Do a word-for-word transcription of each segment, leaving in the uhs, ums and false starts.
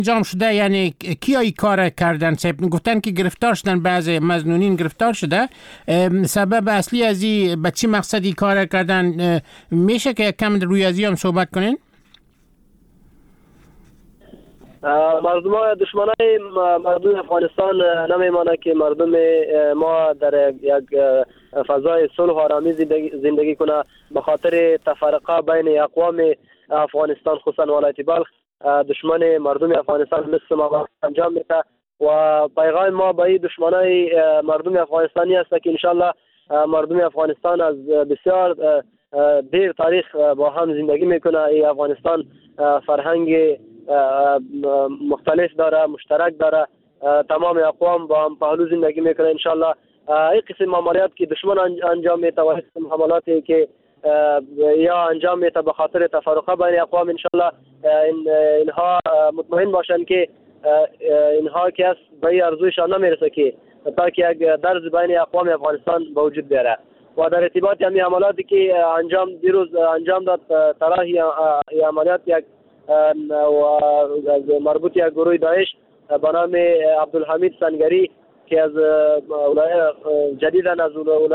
انجام شده، یعنی کیایی کار کردن؟ صاحب گفتن که گرفتار شدن، بعضی مظنونین گرفتار شده. سبب اصلی از این به چی مقصدی کار کردن میشه که کم روی از هم صحبت کنین؟ مردم های دشمن های مردم افغانستان نمیمانه که مردم ما در یک فضای صلح و آرامی زندگی کنه. به خاطر تفرقه بین اقوام افغانستان خصوصا ولایت بلخ دشمن مردم افغانستان مثل ما انجام میده و پیغام ما به دشمن های مردم افغانستانی است که انشالله مردم افغانستان از بسیار دیر تاریخ با هم زندگی میکنه. ای افغانستان فرهنگ مختلف داره، مشترک داره، تمام اقوام با هم پهلو زندگی میکنه. انشالله این قسم عملیات که دشمن انجام میده و این قسم حملاتی که یا انجام میده به خاطر تفرقه بین اقوام، انشالله اینها مطمئن باشن که اینها که از به ارزویشان نمیرسه که تا که یک درز بین اقوام افغانستان به وجود بیاره. و در ارتباط همین عملیاتی که انجام دیروز انجام داد طرحی عملیات یک و مربوط یک گروه داعش به نام عبدالحمید سنگری که از جدیداً از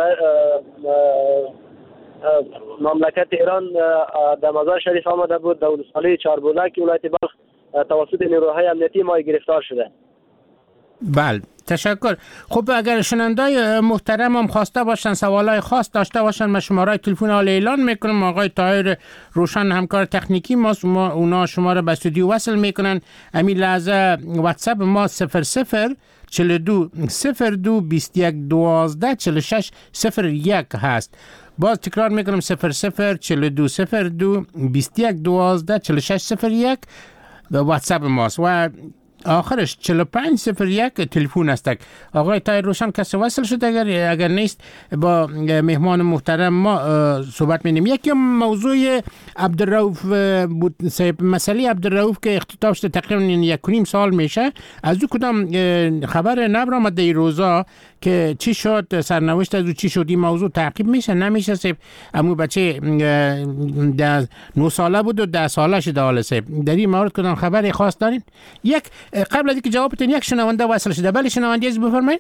مملکت ایران در مزار شریف آمده بود، در ولسوالی چهاربولک ولایت بلخ توسط نیروهای امنیتی ما گرفتار شده. بله، تشکر. خب اگر شنوندای محترم هم خواسته باشن، سوالای خاص داشته باشن، ما شماره تلفن حال اعلان میکنم. آقای طاهر روشن همکار تکنیکی ماست، ما اونا شما را به استودیو وصل میکنن. همین لحظه واتساپ ما صفر صفر چهل و دو صفر دو بیست و یک دوازده چهل و شش صفر یک هست. باز تکرار میکنم صفر صفر چهل و دو صفر دو بیست و یک دوازده چهل و شش صفر یک و واتساپ ماست و آخرش چهل و پنج صفر یک تلفن است. آقای طاهر روشن کسی وصل شد؟ اگر اگر نیست با مهمان محترم ما صحبت می‌کنیم. یکی موضوع عبدالرؤوف بود صاحب، مسئله عبدالرؤوف که اختتام شده تقریبا یک و نیم سال میشه. از او کدام خبر نبرآمد در روزا که چی شد، سرنوشت از او چی شد؟ این موضوع تعقیب میشه نمیشه صاحب؟ امو بچه ده نه ساله بود و ده ساله شده حالا صاحب، در این مورد کدام خبری خاص دارین؟ یک قبل از اینکه جوابتون یک شنونده وصل شده. بله شنونده از بفرمایید.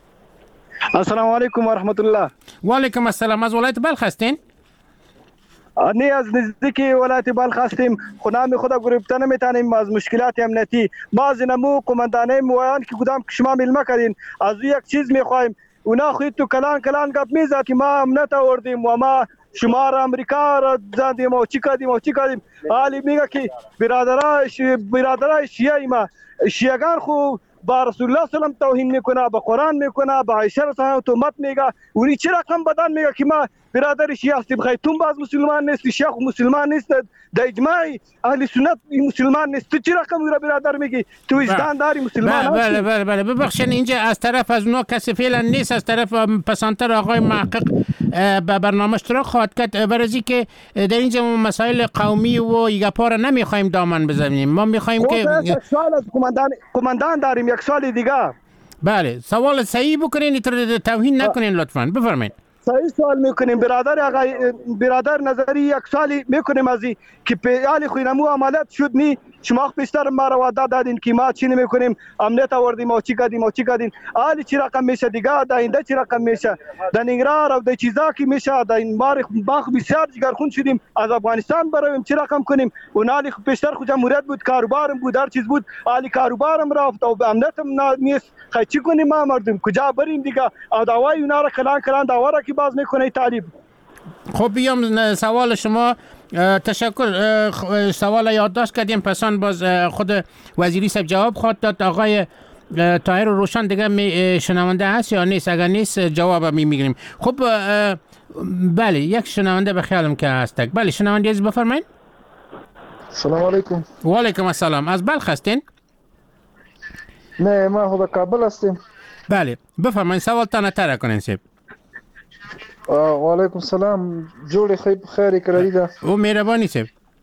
السلام علیکم و رحمت الله. و علیکم السلام. از ولایت بلخ هستین؟ نه، از نزدیک ولایت بلخ هستیم. خودم خود گرفته نمیتونیم از مشکلات امنیتی. ما زنمو قماندانای مویان که کدام شما ملمه کردین، از یک چیز میخوایم. اونا خود تو کلان کلان گپ میزد که ما امنیت آوردیم و ما شما را امریکا را زدیم و چی کردیم و چی کردیم. حالی میگه که برادرای برادرای شیعه ما شیعگان خو با رسول الله صلی الله علیه و توهین میکنه، با قرآن میکنه، با عایشه رسول تومت میگه. اونی چه رقم بدن میگه که ما برادر شیعه هستیم. بخیر تو باز مسلمان نیستی، شیخ مسلمان نیست، در اجماع اهل سنت مسلمان نیست. تو چه رقم را برادر میگی؟ تو وجدان داری مسلمان هستی؟ بله بله بله ببخشید اینجا از طرف از اونا کسی فعلا نیست، از طرف پسانتر آقای محقق به برنامه اشتراک خواهد کرد. برای که در اینجا مسائل قومی و یگپا را نمیخوایم دامن بزنیم، ما میخوایم که یک سوال از قماندان قماندان داریم، یک سوال دیگه. بله سوال صحیح بکنین، توهین نکنین لطفاً. بفرمایید. صحیح سوال میکنیم برادر آقای برادر نظری یک سوالی میکنیم از این که پیالی خوینمو عملیات شد نی شما پیشتر ما را وعده دادین که ما چی نمیکنیم، امنیت آوردیم و چی کردیم و چی کردیم. حالی چی رقم میشه دیگه؟ در اینده چی رقم میشه؟ در ننگرهار و در چیزا که میشه در این بار باخ بسیار جگرخون شدیم از افغانستان برویم چی رقم کنیم. اون حالی پیشتر خود جمهوریت بود، کاروبارم بود، هر چیز بود. حالی کاروبارم رفت و امنیتم نیست. خیلی چی کنیم ما مردم؟ کجا بریم دیگه؟ او دعوای اونا را کلان کلان دعوا را که باز میکنه طالب. خب بیام سوال شما. تشکر. سوال یادداشت کردیم، پسان باز خود وزیری صاحب جواب خواهد داد. آقای طاهر روشن دیگه شنونده هست یا نیست؟ اگر نیست جواب می میگیریم. خب بله یک شنونده به خیالم که هست. بله شنونده از بفرمایید. سلام علیکم. و علیکم السلام. از بلخ هستین؟ نه ما خود کابل هستیم. بله بفرمایید سوال تان تر کنین صاحب. و علیکم السلام. جوړ خیر خیر کړی دا او مهرباني صاحب.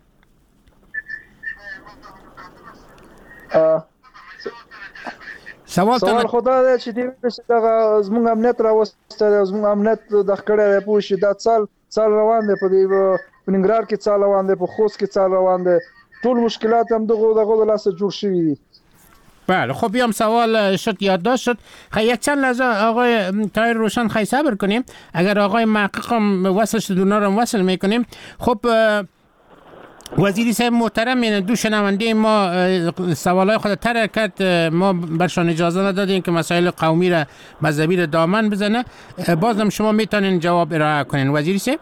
سوال سوال خدا دې چې دې دا زموږ امنیت راوسته، زموږ امنیت د خکړې په شي دا څال څال روان دي په دې پنګرار کې څال روان دي، په خوست کې څال روان دي. ټول مشکلات هم دغه دغه لاسه جوړ شوي دي. بله خب بیام سوال شد یادداشت شد. خیلی یک چند لحظه آقای طاهر روشن خیلی صبر کنیم. اگر آقای محقق هم وصل شد اونا رو وصل میکنیم. خب وزیری صاحب محترم، این دو شنونده ما سوالای خود طرح کرد، ما برشان اجازه ندادیم که مسائل قومی را مذهبی را دامن بزنه. بازم شما میتونین جواب ارائه کنین وزیری صاحب.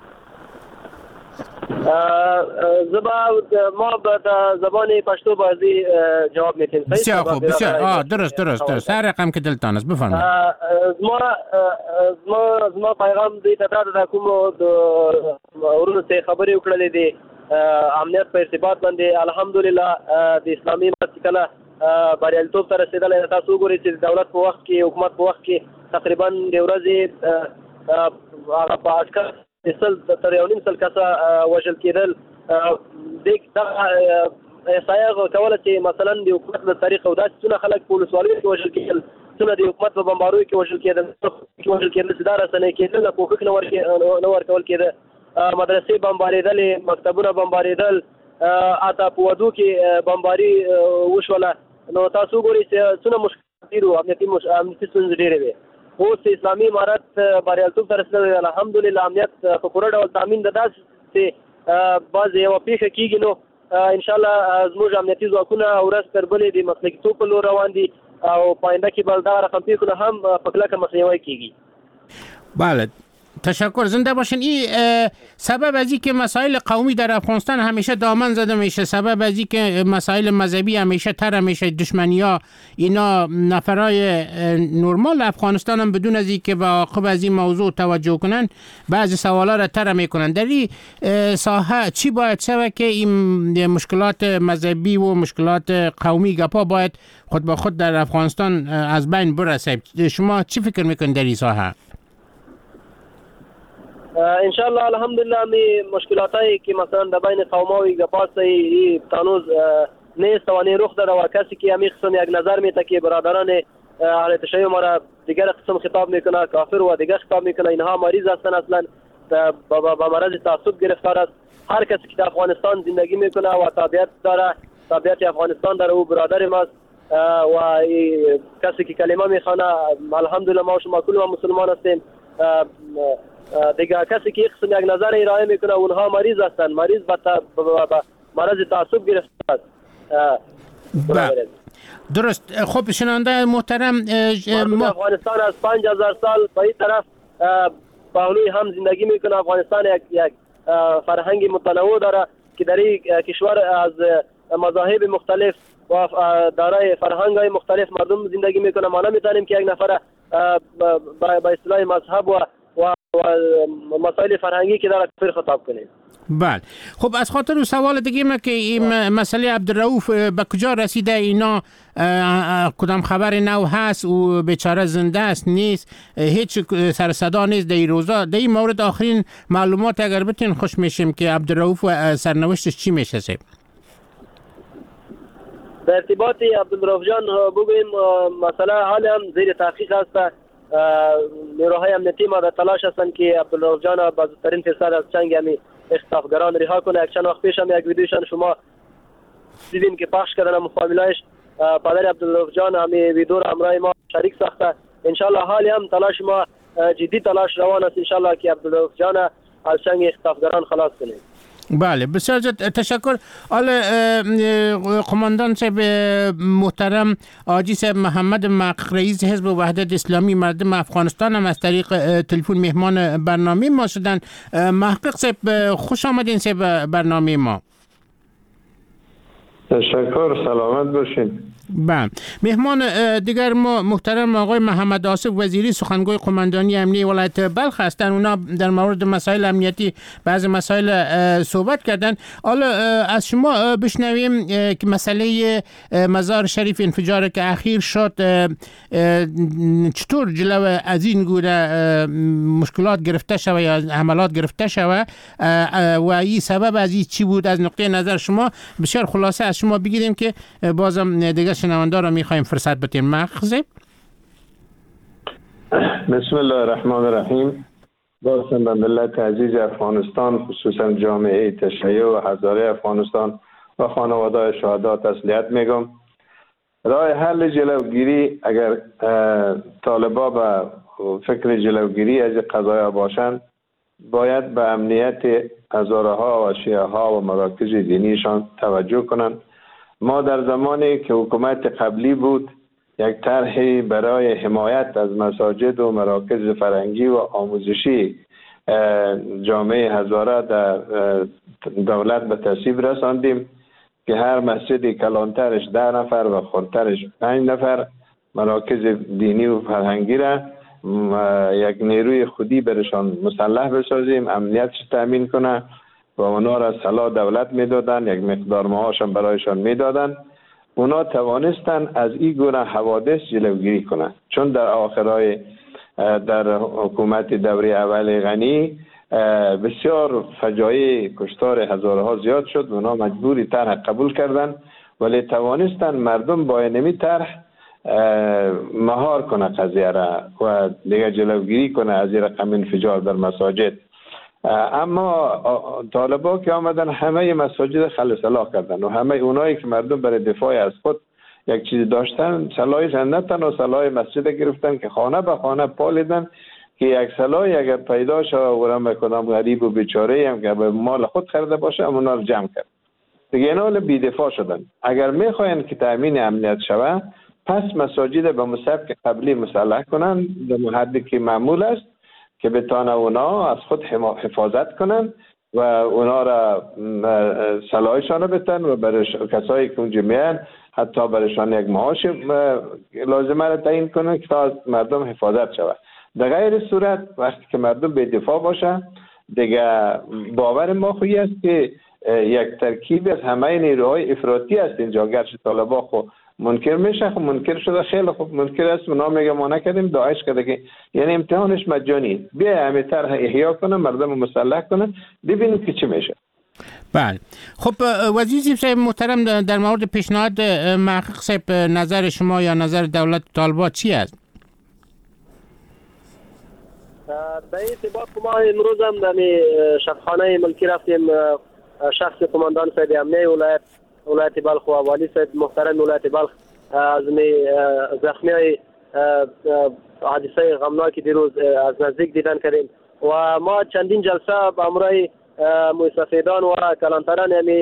زبا ما به زبان پشتو بازی جواب میتیم. بسیار خوب، بسیار آه درست درست درست هر رقم که دلتان است بفرمایید. ما ما ما پیغام دی تداد د کوم ورونو ته خبرې وکړلې دي امنیت په ارتباط باندې. الحمدلله د اسلامي امت کله بریالیتوب ته رسیدلی. تاسو وګورئ چې د دولت په وخت کې حکومت په وخت کې تقریبا د ورځې هغه په اټکل سل تر یو نیم سل کسه وژل کېدل. دغه احصایه کوله چې مثلا د حکومت له طریقه او داسې څونه خلک په ولسوالیو کې وژل کېدل، څونه د حکومت په بمبارویو کې وژل کېدل وژل کېدل چې دا رسنۍ کېدل، کوښښ نه ورکول کېده، مدرسې بمبارېدلې، مکتبونه بمبارېدل، حتی په ودو کې بمباري وشوله. نو تاسو وګورئ چې څونه مشکلات دي، امنیتي امنیتي ستونزې ډېرې وې. اوس اسلامي امارت بریالیتوب ته رسېدلی. الحمدلله امنیت په پوره ډول تامین ده. داسې چې بعضې یوه پیښه کېږي نو انشاءالله زموږ امنیتي ځواکونه ورځ تر بلې د مسلکیتوب په لور روان دي او په آینده کې به دغه رقم پیښو نه هم په کلکه مخنیوی کېږي. بله تشکر، زنده باشین. این سبب از این که مسائل قومی در افغانستان همیشه دامن زده میشه، سبب از این که مسائل مذهبی همیشه تر میشه، دشمنی ها اینا نفرای نرمال افغانستان هم بدون از این که به عاقب از این موضوع توجه کنن بعضی سوالا را تر میکنن. در این ساحه چی باید شود که این مشکلات مذهبی و مشکلات قومی گپا باید خود با خود در افغانستان از بین برسه؟ شما چی فکر میکنید در این ساحه؟ انشاءالله الحمدلله می مشکلاتایی که مثلا در بین قوماوی گپاستی تانوز نیست و نه رخ داده و کسی که همین قسم یک نظر میته که برادران اهل تشیع ما را دیگر قسم خطاب میکنه کافر و دیگر خطاب میکنه، اینها مریض هستن، اصلا با مرض تعصب گرفتار است. هر کسی که در افغانستان زندگی میکنه و تابعیت داره، تابعیت افغانستان داره، او برادر ماست و کسی که کلمه میخوانه الحمدلله ما و شما کل ما مسلمان هستیم. دیگه کسی که قسم یک نظر ارائه میکنه اونها مریض هستند، مریض به مرض تعصب گرفته است. درست. خب شنونده محترم، ما افغانستان از پنج هزار سال به این طرف پهلوی هم زندگی میکنه. افغانستان یک یک فرهنگ متنوع داره که در این کشور از مذاهب مختلف و دارای فرهنگ های مختلف مردم زندگی میکنه. ما نمیتونیم که یک نفر به اصطلاح مذهب و و مسائل فرهنگی که داره کفر خطاب کنیم. بله خب از خاطر سوال دیگه ما که این مسئله عبدالرؤوف به کجا رسیده، اینا کدام خبر نو هست و بیچاره زنده است نیست، هیچ سر صدا نیست در این روزا. در این مورد آخرین معلومات اگر بتین خوش میشیم که عبدالرؤوف و سرنوشتش چی میشه سه؟ در ارتباط عبدالرؤوف جان بگویم مسئله حال هم زیر تحقیق است. نیروهای امنیتی ما در تلاش هستند که عبدالرؤوف جان با زودترین فرصت از چنگ همی اختطافگران رها کنه. یک چند وقت پیش هم یک ویدیوشان شما دیدین که پخش کردن مقابلهش پدر عبدالرؤوف جان همی ویدیو را همراه ما شریک ساخته. انشالله حالی هم تلاش ما جدی تلاش روان است انشالله که عبدالرؤوف جان از چنگ اختطافگران خلاص کنیم. بله بسیار تشکر. حالا قماندان صاحب محترم آجی صاحب محمد محقق رئیس حزب وحدت اسلامی مردم افغانستان هم از طریق تلفن مهمان برنامه ما شدن. محقق صاحب خوش آمدین صاحب برنامه ما. تشکر، سلامت باشین. بله مهمان دیگر ما محترم آقای محمد آصف وزیری سخنگوی قماندانی امنیتی ولایت بلخ هستند. اونا در مورد مسائل امنیتی بعضی مسائل صحبت کردن. حالا از شما بشنویم که مسئله مزار شریف انفجار که اخیر شد چطور جلو از این گونه مشکلات گرفته شود یا حملات گرفته شود و این سبب از این چی بود از نقطه نظر شما؟ بسیار خلاصه از شما بگیریم که بازم دیگه شنونده را میخوایم فرصت بتیم. مخزه بسم الله الرحمن الرحیم. بازم به ملت عزیز افغانستان خصوصا جامعه تشیع و هزاره افغانستان و خانواده شهدا تسلیت میگم. راه حل جلوگیری اگر طالبا به فکر جلوگیری از قضایا باشند باید به امنیت هزاره ها و شیعه ها و مراکز دینیشان توجه کنند. ما در زمانی که حکومت قبلی بود یک طرحی برای حمایت از مساجد و مراکز فرهنگی و آموزشی جامعه هزاره در دولت به تصویب رساندیم که هر مسجدی کلانترش ده نفر و خردترش پنج نفر مراکز دینی و فرهنگی را یک نیروی خودی برشان مسلح بسازیم، امنیتش تامین کنه و اونا را سلاح دولت میدادن، یک مقدار معاشم برایشان میدادن. اونا توانستن از این گونه حوادث جلوگیری کنند، چون در آخرای در حکومت دوره اول غنی بسیار فجایع کشتار هزاره ها زیاد شد. اونا مجبوری طرح قبول کردن ولی توانستن مردم با اینمی طرح مهار کنه قضیه را و دیگه جلوگیری کنه از این رقم انفجار در مساجد. اما طالبا که آمدن همه مساجد خل سلاح کردن و همه اونایی که مردم برای دفاع از خود یک چیز داشتن سلاحی زندتن و سلاح مسجد گرفتن که خانه به خانه پالیدن که یک سلاحی اگر پیدا شد و رم کدام غریب و بیچاره هم که به مال خود خریده باشه اونا رو جمع کرد. دیگه اینا بی‌دفاع شدن. اگر میخواین که تامین امنیت شود پس مساجد به مسبک قبلی مسلح کنن در حدی که معمول است که بتانه اونا از خود حفاظت کنن و اونا را سلاحشان رو بتن و برای کسایی که اونجا میان حتی برایشان یک معاش لازمه را تعیین کنن که تا از مردم حفاظت شود. در غیر صورت وقتی که مردم به دفاع باشه دیگه باور ما خویی است که یک ترکیب از همه نیروهای افراطی است اینجا. گرچه طالبا خو منکر میشه، خب منکر شده خیلی خوب منکر است، اونا میگه ما نکردیم داعش کرده که یعنی امتحانش مجانی. بیا همین طرح احیا کنه مردم مسلح کنه ببینید که چی میشه. بله خب وزیر صاحب محترم در مورد پیشنهاد محقق صاحب نظر شما یا نظر دولت طالبان چی است؟ در این ارتباط ما امروز هم در شبخانه ملکی رفتیم. شخص قماندان صاحب امنیه ولایت ولایت بلخ و والی صاحب محترم ولایت بلخ از زخمی های حادثه غمناک دیروز از نزدیک دیدن کردیم و ما چندین جلسه با امرای مستفیدان و کلانتران یعنی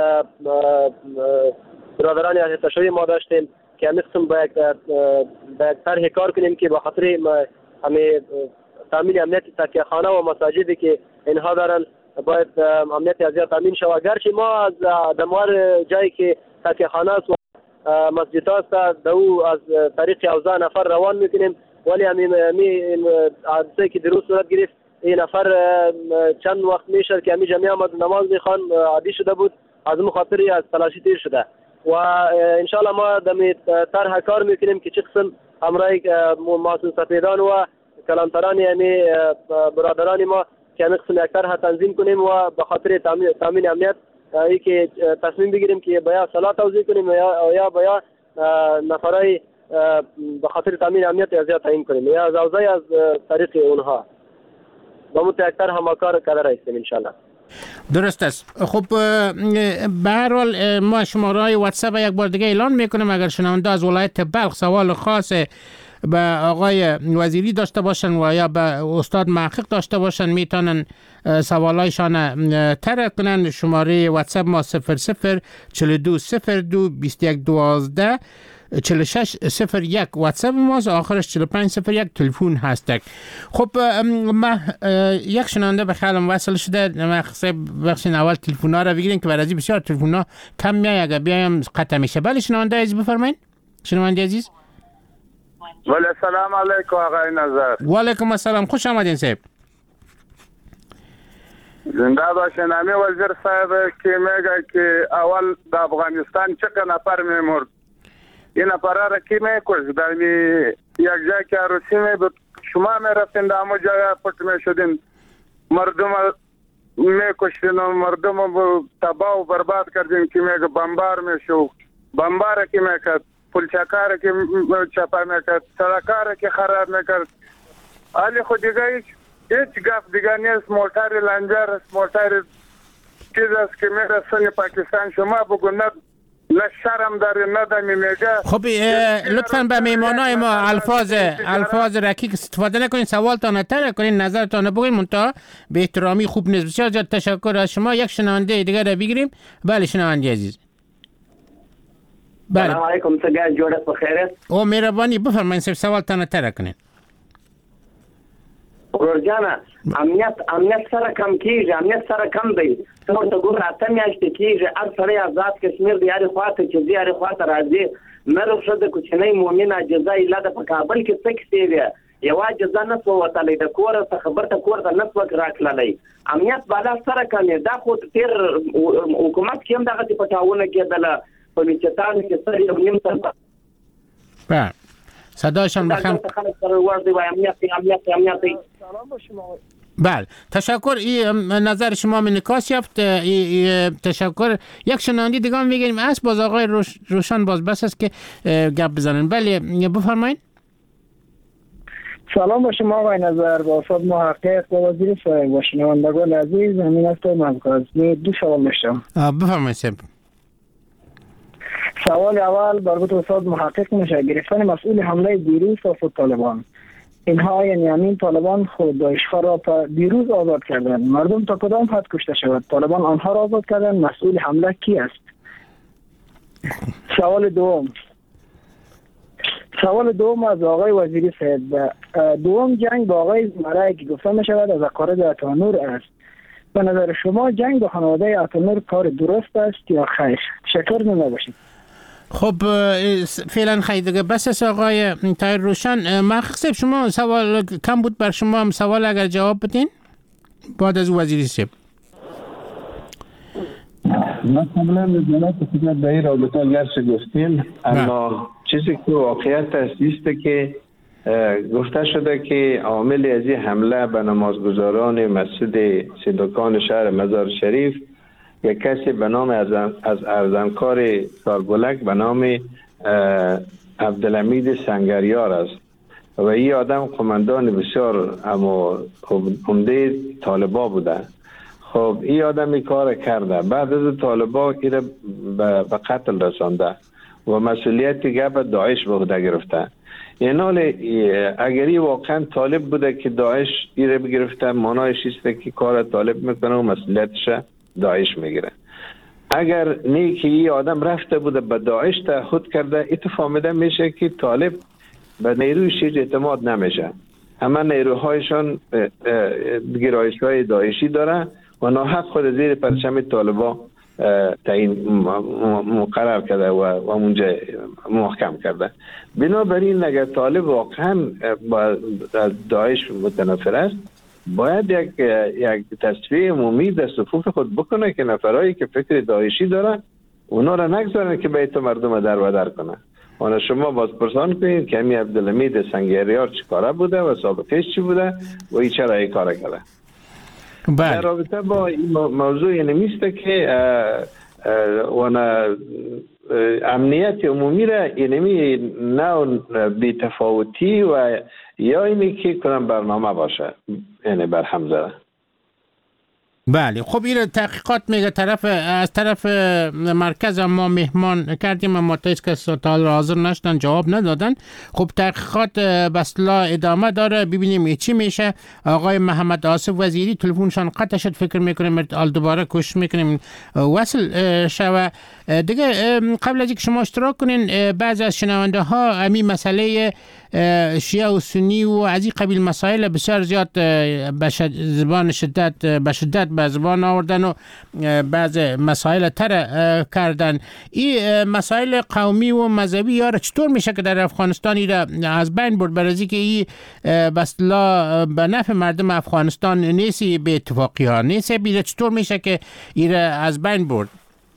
برادران ارتشایی ما داشتیم که همین قسم با یک طرح کار کنیم که با خاطر همین تامین امنیت تکیه خانه و مساجدی که اینها دارن باید امنیت از زیاد تامین شود. گرچه ما از دموار جایی که تکیه خانه است و مسجد است دو از طریق اوزا نفر روان میکنیم ولی همین حادثه که دیروز صورت گرفت این نفر چند وقت میشه که همین جمعی آمد نماز میخوان عادی شده بود از اون خاطری از تلاشی تیر شده و انشالله ما دمی طرح کار میکنیم که چه قسم امرای معصوم سفیدان و کلانتران یعنی برادران ما که همین قسم یک طرح تنظیم کنیم و به خاطر تامین امنیت ای که تصمیم بگیریم که باید سلاح توزیع کنیم یا یا باید نفرای به خاطر تامین امنیت از زیاد تعیین کنیم یا از اوضاع از طریق اونها با متأکد هم کار کرده هستیم انشالله. درست است. خب به هر حال ما شماره واتساپ یک بار دیگه اعلان میکنیم اگر شنونده از ولایت بلخ سوال خاص به آقای وزیری داشته باشن و یا به استاد محقق داشته باشن میتونن سوالایشان طرح کنن. شماره واتساپ ما صفر صفر چهل و دو صفر دو بیست و یک دوازده چهل و شش صفر یک واتساپ ماست، آخرش چهل و پنج صفر یک تلفن هستک. خب ما یک شنونده به خیالم وصل شده، ما خصه بخشین اول تلفن ها را بگیرین که برای بسیار تلفن ها کم میای اگر بیایم قطع میشه. بله شنونده عزیز بفرمایید. شنونده عزیز ولی السلام علیکم آقای نظر. و علیکم السلام، خوش آمدین صاحب. زنده باشین. امی وزیر صاحب که میگه که اول در افغانستان چقدر نفر میمرد این نفره را کی میکشت در یک جای که عروسی می بود شما میرفتین در همون جای پشت میشدین مردم میکشتین و مردم تباه و برباد کردین که میگه بمبار میشو بمبار که میکرد پلچکار که چپا میکرد سرکار که خراب میکرد حالی خود دیگه هیچ هیچ گفت دیگه نیست. موتر لنجر است موتر چیز است که میرسونی پاکستان. شما بگو نه نه شرم داره نه دمی میگه. خب لطفا به میمانای ما الفاظ الفاظ رکیک استفاده نکنین، سوالتان تر کنین، نظرتان بگین، منتها به احترامی خوب نیست. بسیار زیاد تشکر از شما. یک شنونده دیگر رو بگیریم. بله شنونده عزیز. بله. سلام علیکم، سگاه جوڑت بخیره. او مهربانی بفرمایید سوالتان تر کنین. ورجانا امنیت امنیت سره کم کیږي، امنیت سره کم دی. څو ته ګور اته میاشتې کیږي، هر سړی آزاد کشمیر دی یاري خواته چې دی یاري خواته راځي. نه روښه د کوچنۍ مؤمنه جزا اله د په کابل کې څه کیسې دی، یو جزا نه سو وتلی د کور څخه خبر ته کور ته نه سو راکړلی. امنیت بالا سره کم دا خو تیر حکومت کې هم دغه پټاونه کېدله په میچتان کې سره یو نیم سره. بله صدایشان بخم. بله تشکر. این نظر شما من نکاس یافت. تشکر. یک شنونده دیگه هم میگیم است باز آقای روش روشن باز بس است که گپ بزنن. بله بفرمایید. سلام با شما آقای نظر، با استاد محقق و وزیر صاحب و شنوندگان عزیز. همین است من کاظمی دو سوال داشتم. بفرمایید. سوال اول برای استاد محقق میشه گرفتن مسئول حمله دیروز توسط طالبان. اینها یعنی همین طالبان خود داعش‌ها را دیروز آزاد کردن. مردم تا کدام حد کشته شود؟ طالبان آنها را آزاد کردن. مسئول حمله کی است؟ سوال دوم سوال دوم از آقای وزیری صاحب. دوم جنگ با آقای زمره که گفته می شود از اقارب اتانور است. به نظر شما جنگ با خانواده اتانور کار درست است یا خیر؟ شکر زنده باشید. خب فعلا خیلی دیگه بس است آقای طاهر روشن. محقق شما سوال کم بود بر شما هم سوال اگر جواب بدین بعد از وزیری صاحب. ما قبلا نظرات خودت به این رابطه گرچه گفتیم، اما چیزی که واقعیت است است که گفته شده که عامل از این حمله به نمازگزاران مسجد صدوقان شهر مزار شریف یک کسی به نام از ارزنکار ساربلک به نام عبدالحمید سنگریار است و این آدم قماندان بسیار اما عمده طالبا بوده. خب این آدم این کار کرده، بعد از طالبا این به قتل رسانده و مسئولیت گپ داعش به عهده گرفته. این حال اگر این واقعا طالب بوده که داعش این رو بگرفته، معنایش است که کار طالب میکنه و مسئولیتش داعش میگیره. اگر نه که این آدم رفته بوده به داعش تعهد کرده، این فهمیده میشه که طالب به نیروی شیعه اعتماد نمیشه. همه نیروهایشان گرایش‌های داعشی داره و ناحق خود زیر پرچم طالبا تعیین مقرر کرده و اونجا محکم کرده. بنابراین اگر طالب واقعا با داعش متنفر است، باید یک یک تصفیه عمومی در صفوف خود بکنه که نفرایی که فکر داعشی داره اونا را نگذارن که بیت مردم در و در کنه. اون شما باز پرسان کنید که همین عبدالحمید سنگریار چی کاره بوده و سابقش چی بوده و این چرا این کار کرده. در رابطه با این موضوع نمیسته که وانا امنیت عمومی را اینمی نه بی‌تفاوتی و یا اینی که کنم برنامه باشه، یعنی برهم زده. بله خب این تحقیقات میگه طرف از طرف مرکز ما مهمان کردیم اما تا هیچ حال حاضر نشدن جواب ندادن. خب تحقیقات به اصطلاح ادامه داره، ببینیم چی میشه. آقای محمد آصف وزیری تلفنشان قطع شد، فکر میکنیم آل دوباره کوشش میکنیم وصل شوه دیگه. قبل از اینکه شما اشتراک کنین، بعضی از شنونده ها همین مسئله شیعه و سنی و از این قبیل مسائل بسیار زیاد به زبان شدت به شدت به زبان آوردن و بعض مسائل تر کردن. این مسائل قومی و مذهبی یاره چطور میشه که در افغانستان را از بین برد؟ برای که این به اصطلاح به نفع مردم افغانستان نیستی، به اتفاقی ها نیستی، بیره چطور میشه که این را از بین برد؟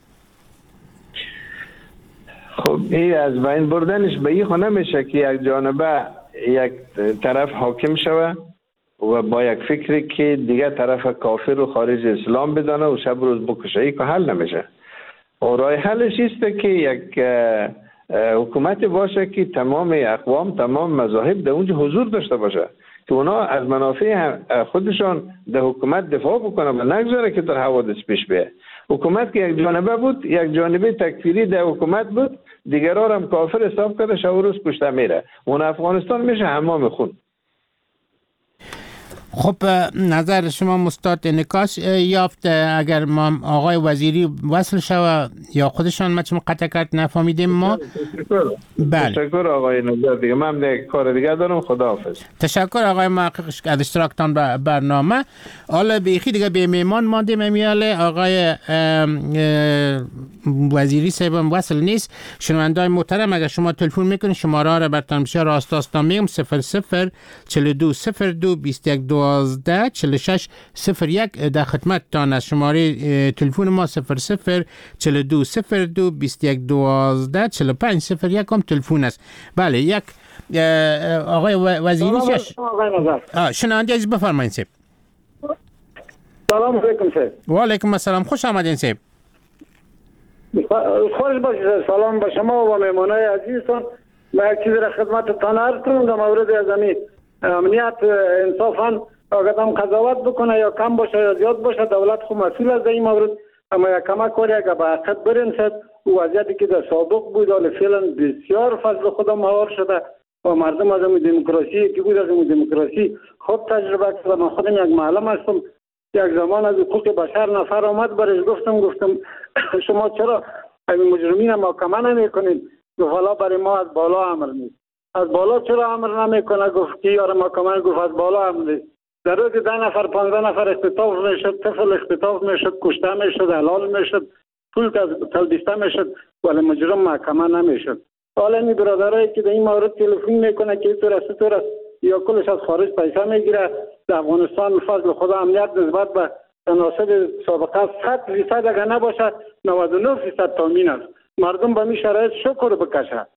خب این از بین بردنش به این خونه میشه که یک جانبه یک طرف حاکم شوه و با یک فکری که دیگه طرف کافر و خارج اسلام بدانه و شب روز بکشه. این که حل نمیشه. و راه حلش است که یک حکومت باشه که تمام اقوام تمام مذاهب در اونجا حضور داشته باشه که اونا از منافع خودشان در حکومت دفاع بکنه و نگذاره که در حوادث پیش بیه. حکومت که یک جانبه بود، یک جانبه تکفیری در حکومت بود، دیگرها هم کافر حساب کرده، شب و روز کشته میره. اون افغانستان میشه حمام خون. خب نظر شما مستاد انعکاس یافت؟ اگر ما آقای وزیری وصل شود یا خودشان ما چون قطع کرد نفهمیدیم ما. بله. تشکر آقای نظر دیگه، من دیگه کار دیگه دارم. خداحافظ. تشکر آقای محقق از اشتراکتان به برنامه. حالا بیخی دیگه به میمان ماندیم امیاله آقای وزیری صاحبم وصل نیست. شنوندای محترم اگر شما تلفن میکنید شماره را براتون بسیار راست راستان میگم صفر صفر چهل و دو صفر دو بیست و یک دوازده چهل و شش صفر یک در خدمتتان از. شماره تلفن ما صفر صفر چهل و دو صفر دو بیست و یک دوازده چهل و پنج صفر یک هم تلفن است. بله یک آقای وزیری شش شنونده عزیز بفرمایید سیب. سلام علیکم سیب. و علیکم السلام، خوش آمدین سیب. خوش باشید. سلام به شما و مهمانای عزیزتان. من یک چیز را خدمتتان عرض کنم در مورد از امنیت. انصافا آدم قضاوت بکنه یا کم باشه یا زیاد باشه، دولت خود مسئول از این مورد، اما یک کمک کاری اگر به حقیقت برسد وضعیتی که در سابق بود حالا فعلا بسیار فضل خدا مهار شده و مردم از این دموکراسی که بود از این دموکراسی خود تجربه کرده. من خودم یک معلم هستم، یک زمان از حقوق بشر نفر آمد برش گفتم گفتم شما چرا این مجرمین محاکمه نمیکنید؟ گفت حالا برای ما از بالا امر نیست. از بالا چرا امر نمیکنه؟ گفت کی یار محاکمه؟ گفت از بالا امر نیست. در روز ده نفر پانزده نفر اختطاف میشد، طفل اختطاف میشد، کشته میشد، حلال میشد، پول تلبیسته میشد، ولی مجرم محاکمه نمیشد. حالا این برادرایی که در این مورد تلفن میکنه که اینطور است اینطور است یا کلش از خارج پیسه میگیره، در افغانستان فضل خدا امنیت نسبت به تناسب سابقه صد فیصد اگر نباشه نود و نه فیصد تامین است. مردم به این شرایط شکر بکشه.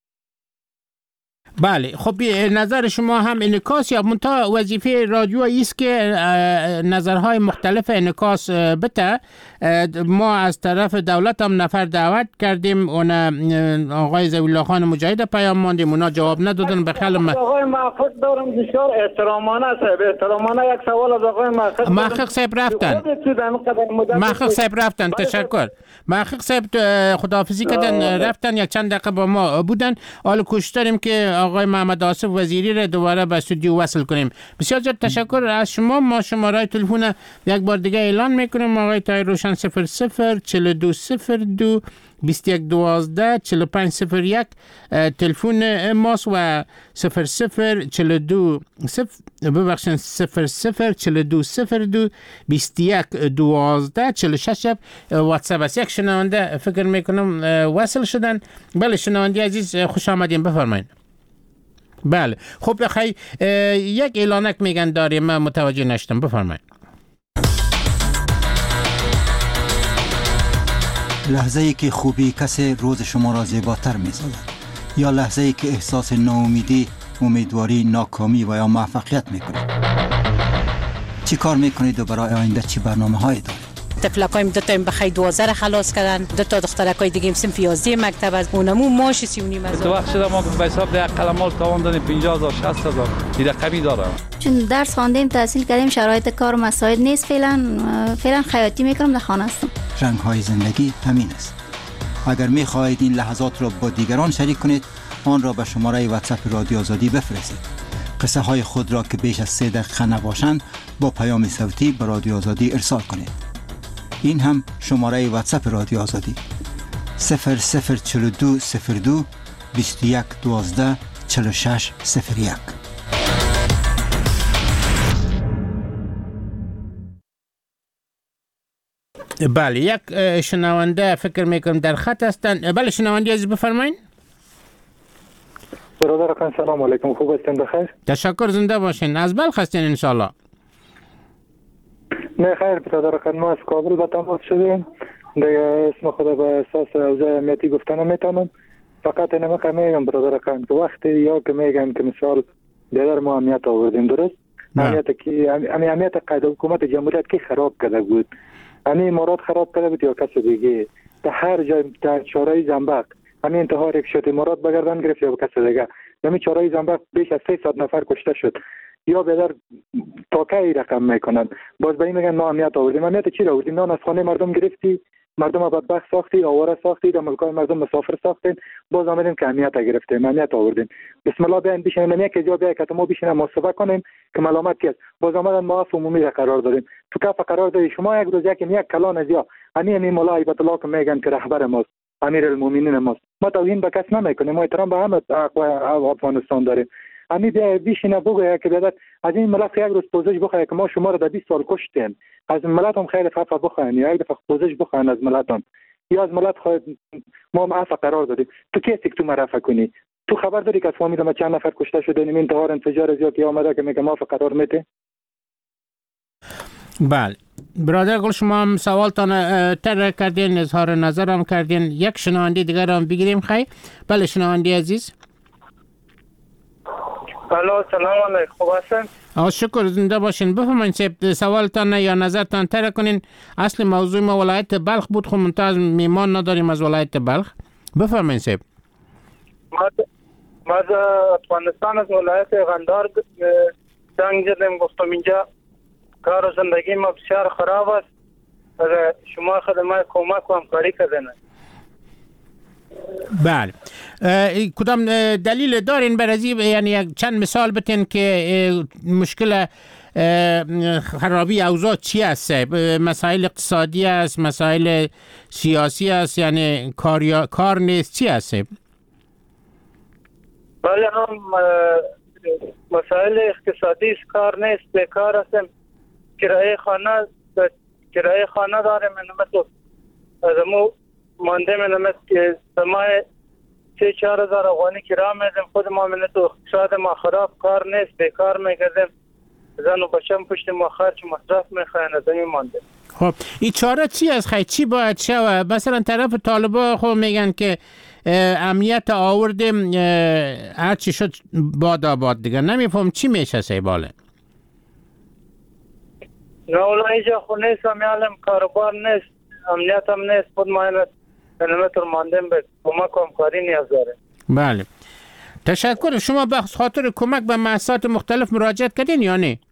بله خب نظر شما هم انعکاس یا منتها وظیفه رادیو است که نظرهای مختلف انعکاس بده. ما از طرف دولت هم نفر دعوت کردیم، اون آقای ضوی‌الله خان مجاهد پیام ماندیم، اونا جواب ندادن. به خیال من آقای محقق دارم بسیار احترامانه صاحب احترامانه یک سوال از آقای محقق محقق صاحب رفتن محقق صاحب رفتن تشکر. محقق صاحب خداحافظی کردن رفتن، یک چند دقیقه با ما بودن. حالا کوشش داریم که آقای محمد آصف وزیری را دوباره به استودیو وصل کنیم. بسیار زیاد تشکر از شما. ما شماره تلفن یک بار دیگه اعلان میکنیم. آقای طاهر روشن صفر صفر چهل و دو صفر دو بیست و یک دوازده چهل و پنج صفر یک تلفن ماست و صفر صفر چهل و دو ببخشید صفر صفر چهل و دو صفر دو بیست و یک دوازده چهل و شش واتساپ است. یک شنونده فکر میکنم وصل شدن. بله شنونده عزیز خوش آمدین، بفرمایید. بله خب بخی یک اعلانک میگن داریم، من متوجه نشدم، بفرمایید. لحظه ای که خوبی کسی روز شما را زیباتر می سازد، یا لحظه ای که احساس ناامیدی، امیدواری، ناکامی و یا موفقیت می کنید. چی کار می کنید و برای آینده چی برنامه هایی دارید؟ طفلکایم دو تا بخی دوازده را خلاص کردن، دو تا دخترکای دیگه صنف یازده مکتب از اونمو ماش سی و نیم هزار. تو وقت شده ما به حساب ده قلمال تاوان دادیم پنجاه هزار شصت هزار دیگه کمی داره. چون درس خواندیم تحصیل کردیم شرایط کار و مساعد نیست، فعلا فعلا خیاطی میکنم، در خانه هستم. رنگ های زندگی همین است. اگر می خواهید این لحظات را با دیگران شریک کنید آن را به شماره واتساپ رادیو آزادی بفرستید. قصه های خود را که بیش از سه دقیقه نباشند با پیام صوتی به رادیو آزادی ارسال کنید. این هم شماره واتساپ رادیو آزادی صفر صفر چهل و دو صفر دو بیست و یک دوازده چهل و شش صفر یک. بله یک شنونده فکر میکنم در خط هستن. بله شنونده عزیز بفرمایید. برادر خان سلام علیکم، خوب هستین؟ بخیر؟ تشکر، زنده باشین. از بلخ هستین انشالله؟ نه خیر برادر خان، ما از کابل به تماس شدیم. دیگه اسم خدا به اساس اوضاع امنیتی گفتن نمیتونم. فقط اینم که میگم برادر خان که وقتی یا که میگم که مثال دیگر ما امنیت آوردیم، درست؟ امنیت که امنیت قید حکومت جمهوریت که خراب کرده بود، همین مراد خراب کرده بود یا کسی دیگه؟ در هر جای در چهارراه زنبق همین انتحار یک شد، مراد بگردن گرفت یا کسی دیگه. همین چهارراه زنبق بیش از سیصد نفر کشته شد یا بدر تاکه ای رقم میکنن. باز به این میگن ما امنیت آوردیم. امنیت چی را آوردیم؟ نان از خانه مردم گرفتی، مردم بدبخت ساختید، آواره ساختید، در ملکای مردم مسافر ساختین، باز آمدیم که امنیت گرفتیم، امنیت آوردیم. بسم الله بیاین بشینیم نمیه که جا بیا که ما بشینیم محاسبه کنیم که ملامت کیست. باز آمدن معاف عمومی را قرار دادیم. تو کف قرار دادی شما یک روز یک یک کلان از یا همین همین مولا هیبت الله که میگن که رهبر ماست، امیر المؤمنین ماست. ما توهین به کس نمیکنیم، ما احترام به همه افغانستان داریم. همین بیا بشینه بگه که بیادت از این ملت یک روز پوزش بخواه که ما شما را در بیست سال کشتیم. از ملت هم خیلی خفه بخواین یا یک دفعه پوزش بخواین از ملت هم. یا از ملت خواهد ما هم عفو قرار دادیم. تو کسی که تو مرافع کنی؟ تو خبر داری که از فامیل ما چند نفر کشته شده این انتحار انفجار از یا که آمده که میگه ما عفو قرار میده؟ بله برادر گل شما هم سوالتان تر کردین، اظهار نظر هم کردین. یک شنونده دیگر هم بگیریم. خیلی بله شنونده عزیز. الو سلام علیکم، خوب هستین؟ آه شکر، زنده باشین. بفرمایید سوالتان یا نظرتان تر کنین. اصل موضوع ما ولایت بلخ بود، خب منتها میمان نداریم از ولایت بلخ. بفرمایید صاحب. ما از افغانستان از ولایت قندهار زنگ زدم، گفتم اینجا کار و زندگی ما بسیار خراب است، اگر شما خدمات کمک و همکاری کردین. بله کدام دلیل دارین برای یعنی یک چند مثال بتین که مشکل خرابی اوضاع چی است؟ مسائل اقتصادی است، مسائل سیاسی است، یعنی کار کار نیست، چی است؟ بله هم مسائل اقتصادی است، کار نیست، بیکار هستم، کرایه خانه کرایه خانه دارم، مثلا ازمو مانده منم که سمای سه چهار هزار افغانی کرایه میدم، خود ما من تو اقتصاد ما خراب، کار نیست، بیکار میگردم، زن و بچم پشت ما خرچ مصرف میخواین، از این مانده. خب این چاره چی است خیلی؟ چی باید شود؟ مثلا طرف طالبا خب میگن که امنیت آوردیم هر چی شد باد آباد دیگه، نمیفهم چی میشه سیباله؟ نه اولا اینجا خود نیست، همیالم کاروبار نیست، امنیت هم نیست، خود ما اینه کنیمتر ماندیم به کمک و همکاری نیاز داره. بله تشکر. شما به خاطر کمک به مؤسسات مختلف مراجعت کردین یا نه؟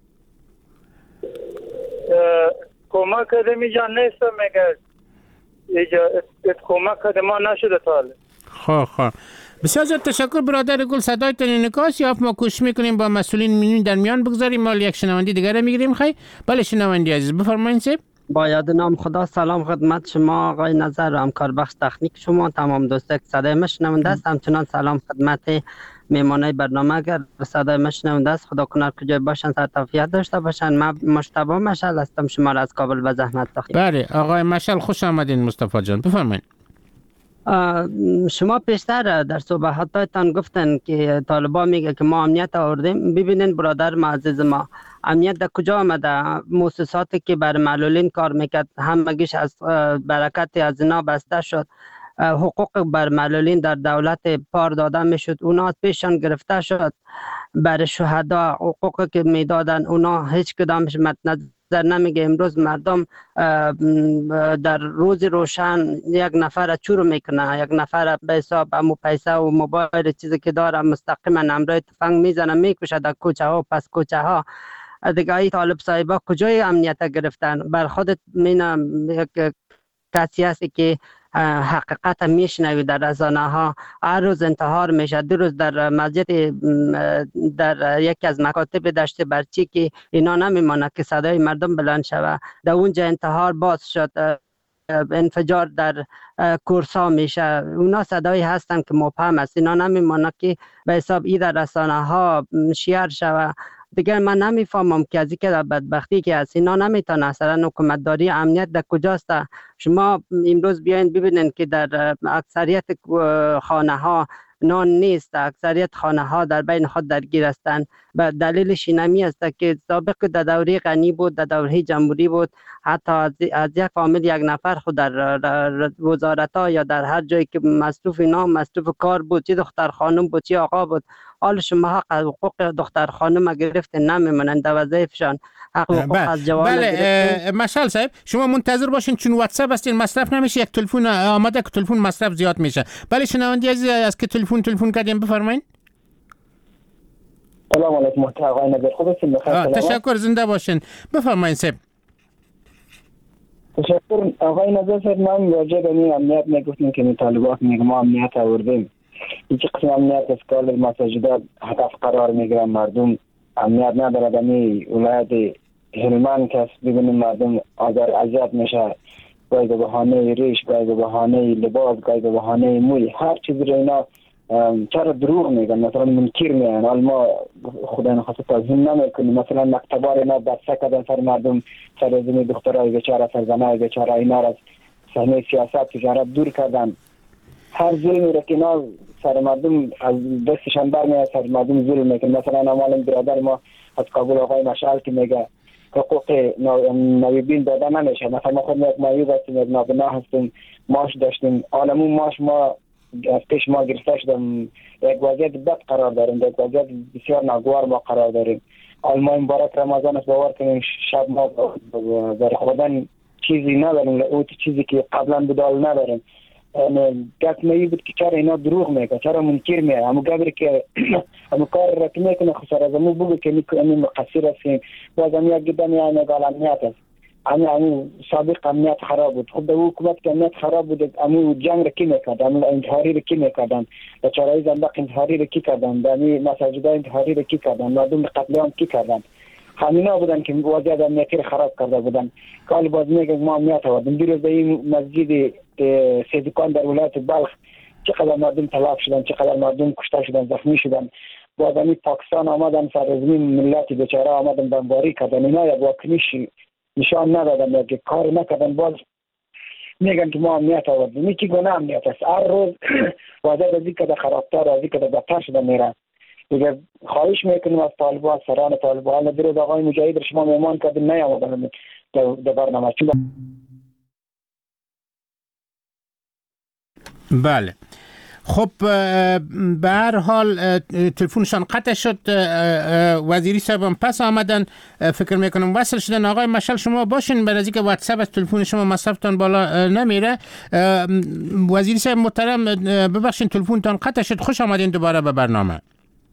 کمک کردیم اینجا نیست، میگه اینجا کمک کردیم ما نشده تاله. خواه خواه بسیار زیاد تشکر برادر گل. صدایتان نکاس یافت، ما کوشش میکنیم با مسئولین میون در میان بگذاریم. مال یک شنوندی دیگر میگیریم. خیلی بله شنوندی عزیز بفرمایید سیب. با یاد نام خدا سلام خدمت شما آقای نظر و همکار بخش تکنیک شما، تمام دوستان که صدای مشنونده است، همچنان سلام خدمت میمانای برنامه. اگر صدای مشنونده است خدا کنار کجای باشن سر تفریحات داشته باشن. من مصطفی مشعل هستم، شما را از کابل به زحمت بخیر. بله آقای مشعل خوش آمدین. مصطفی جان بفرمایید. شما پیشتر در صحبتاتان گفتن که طالبان میگه که ما امنیت آوردیم. ببینین برادر معزز ما، امنیت در کجا آمده؟ مؤسساتی که بر معلولین کار میکرد همگیش از برکت از اینا بسته شد. حقوق بر معلولین در دولت پار داده میشد، اونا از پیششان گرفته شد. بر شهدا حقوقی که میدادن اونا هیچ کدامش مد نظر نمیگه. امروز مردم در روز روشن یک نفر چورو میکنه، یک نفر به حساب امو پیسه و موبایل چیزی که داره مستقیما امروی تفنگ میزنه میکشه در کوچه ها و پس کوچه ها. دیگه ای طالب صاحبا کجای امنیت گرفتن؟ بر خودت مینم یک کسی هستی که حقیقت میشنوی در رسانه ها، هر روز انتحار میشه. دو روز در مسجد در یکی از مکاتب دشت برچی که اینا نمیمانه که صدای مردم بلند شوه، در اونجا انتحار باز شد، انفجار در کورسا میشه. اونا صدایی هستن که مبهم است، اینا نمیمانه که به حساب ای در رسانه ها شیر شوه. دیگر من نمیفهمم که از اینکه بدبختی که از اینا نمیتونه اصلا حکومتداری امنیت در کجاست. شما امروز بیاین ببینین که در اکثریت خانه ها نان نیست، اکثریت خانه ها در بین خود درگیر هستند. به دلیلش اینمی است که سابق در دوره غنی بود، در دوره جمهوری بود، حتی از, از یک فامیل یک نفر خود در وزارت ها یا در هر جایی که مصروف نام مصروف کار بود، چه دختر خانم بود چه آقا بود. حال شما حق حقوق دختر خانم گرفته نمیمونن در وظایفشان، حق حقوق از جوان بله مشعل صاحب شما منتظر باشین چون واتساپ هستین مصرف نمیشه، یک تلفن آمده که تلفن مصرف زیاد میشه. بله شنوندی عزیز از که تلفن تلفن کردیم بفرمایید. سلام علیکم آقای نظر، خوب هستین؟ بخیر. تشکر زنده باشین. بفرمایید صاحب. تشکر آقای نظر صاحب. من راجع به این امنیت میگفتیم که طالبان میگه ما امنیت آوردیم. هیچ قسم امنیت از کال مساجد هدف قرار میگیرن، مردم امنیت نداره. دمی ولایت هلمند که ببینیم مردم آزار اذیت میشه، گاهی به بهانه ریش، گاهی به بهانه لباس، گاهی به بهانه موی، هر چیز رو اینا چرا دروغ میگن، مثلا منکر میگن. حال ما خدا نخواسته تضمین نمیکنیم، مثلا مکتبا رو اینا بسته کردن سر مردم، سر زمین دخترای بیچاره، سر زنای بیچاره، اینا را صحنه سیاست تجارت دور کردن. هر ظلمی رو که اینا سر مردم از دستشان برمیاد، سر مردم ظلم میکنن. مثلا امال برادر ما از کابل آقای مشعل که میگه حقوق نویبین داده نمیشه. مثلا ما خود یک مایوب هستیم، یک نابنا هستیم، ماش داشتیم، عالمون ماش ما از پیش ما گرفته شدم. یک وضعیت بد قرار داریم، یک وضعیت بسیار ناگوار ما قرار داریم. آلمان مبارک رمضان است، باور کنیم شب ما در خودن چیزی نداریم، او چیزی که قبلا بدال نداریم. گفت می بود که چرا اینا دروغ میگه، چرا منکر میگه، همون گبری که همون کار را که میکنه خسر از همون بگو که میکنیم مقصر هستیم. باز هم یک گدن یا نگال امنیت است، همون همون سابق امنیت خراب بود. خب به حکومت که امنیت خراب بود، همون جنگ را کی میکرد، همون انتحاری را کی میکردن، بچارهای زندق انتحاری را کی کردن، همون مساجدها انتحاری را کی کردن، مردم قتل عام کی کردن. همینا بودن که وضعیت امنیتی را خراب کرده بودن. کال باز میگه ما امنیت آوردیم. دیروز به این مسجد سیدکان در ولایت بلخ چقدر مردم تلف شدن، چقدر مردم کشته شدن، زخمی شدن. باز همین پاکستان آمدن سرزمین ملت بیچاره آمدن بمباری کردن. اینا یک واکنش نشان ندادن، یک کار نکردن. باز میگن که ما امنیت آوردیم. این که گونه امنیت است؟ هر روز وضعیت از این که خرابتر، از این که بدتر شده میره. دیگه خواهش میکنیم از طالبان، سران طالبان. دیروز آقای مجاهد را شما مهمان کردین، نیامدن در برنامه. بله خب به هر حال تلفنشان قطع شد. وزیری صاحب هم پس آمدن، فکر میکنم وصل شدن. آقای مشعل شما باشین، برای اینکه واتساپ از تلفن شما مصرفتان بالا نمیره. وزیری صاحب محترم ببخشین تلفنتان قطع شد، خوش آمدین دوباره به برنامه.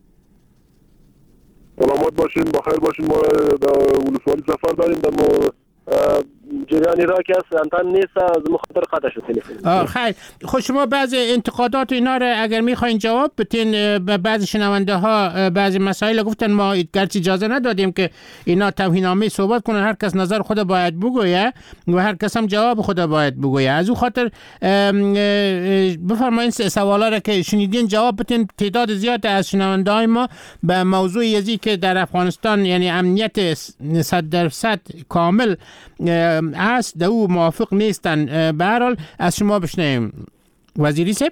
سلامت باشین، بخیر باشین. ما در ولسوالی سفر داریم، در ما جریانی را که است انتن نیست، از مخاطر خطا شد تلفن. خیر، خب شما بعضی انتقادات اینا را اگر میخواین جواب بدین، بعضی شنونده ها بعضی مسائل گفتن ما گرچه اجازه ندادیم که اینا توهین‌آمیز صحبت کنن، هر کس نظر خود باید بگویه و هر کس هم جواب خود باید بگویه. از اون خاطر بفرمایید سوالا را که شنیدین جواب بدین. تعداد زیاد از شنونده های ما به موضوع یزی که در افغانستان یعنی امنیت صد درصد کامل است در او موافق نیستن. به هر حال از شما بشنویم وزیری صاحب.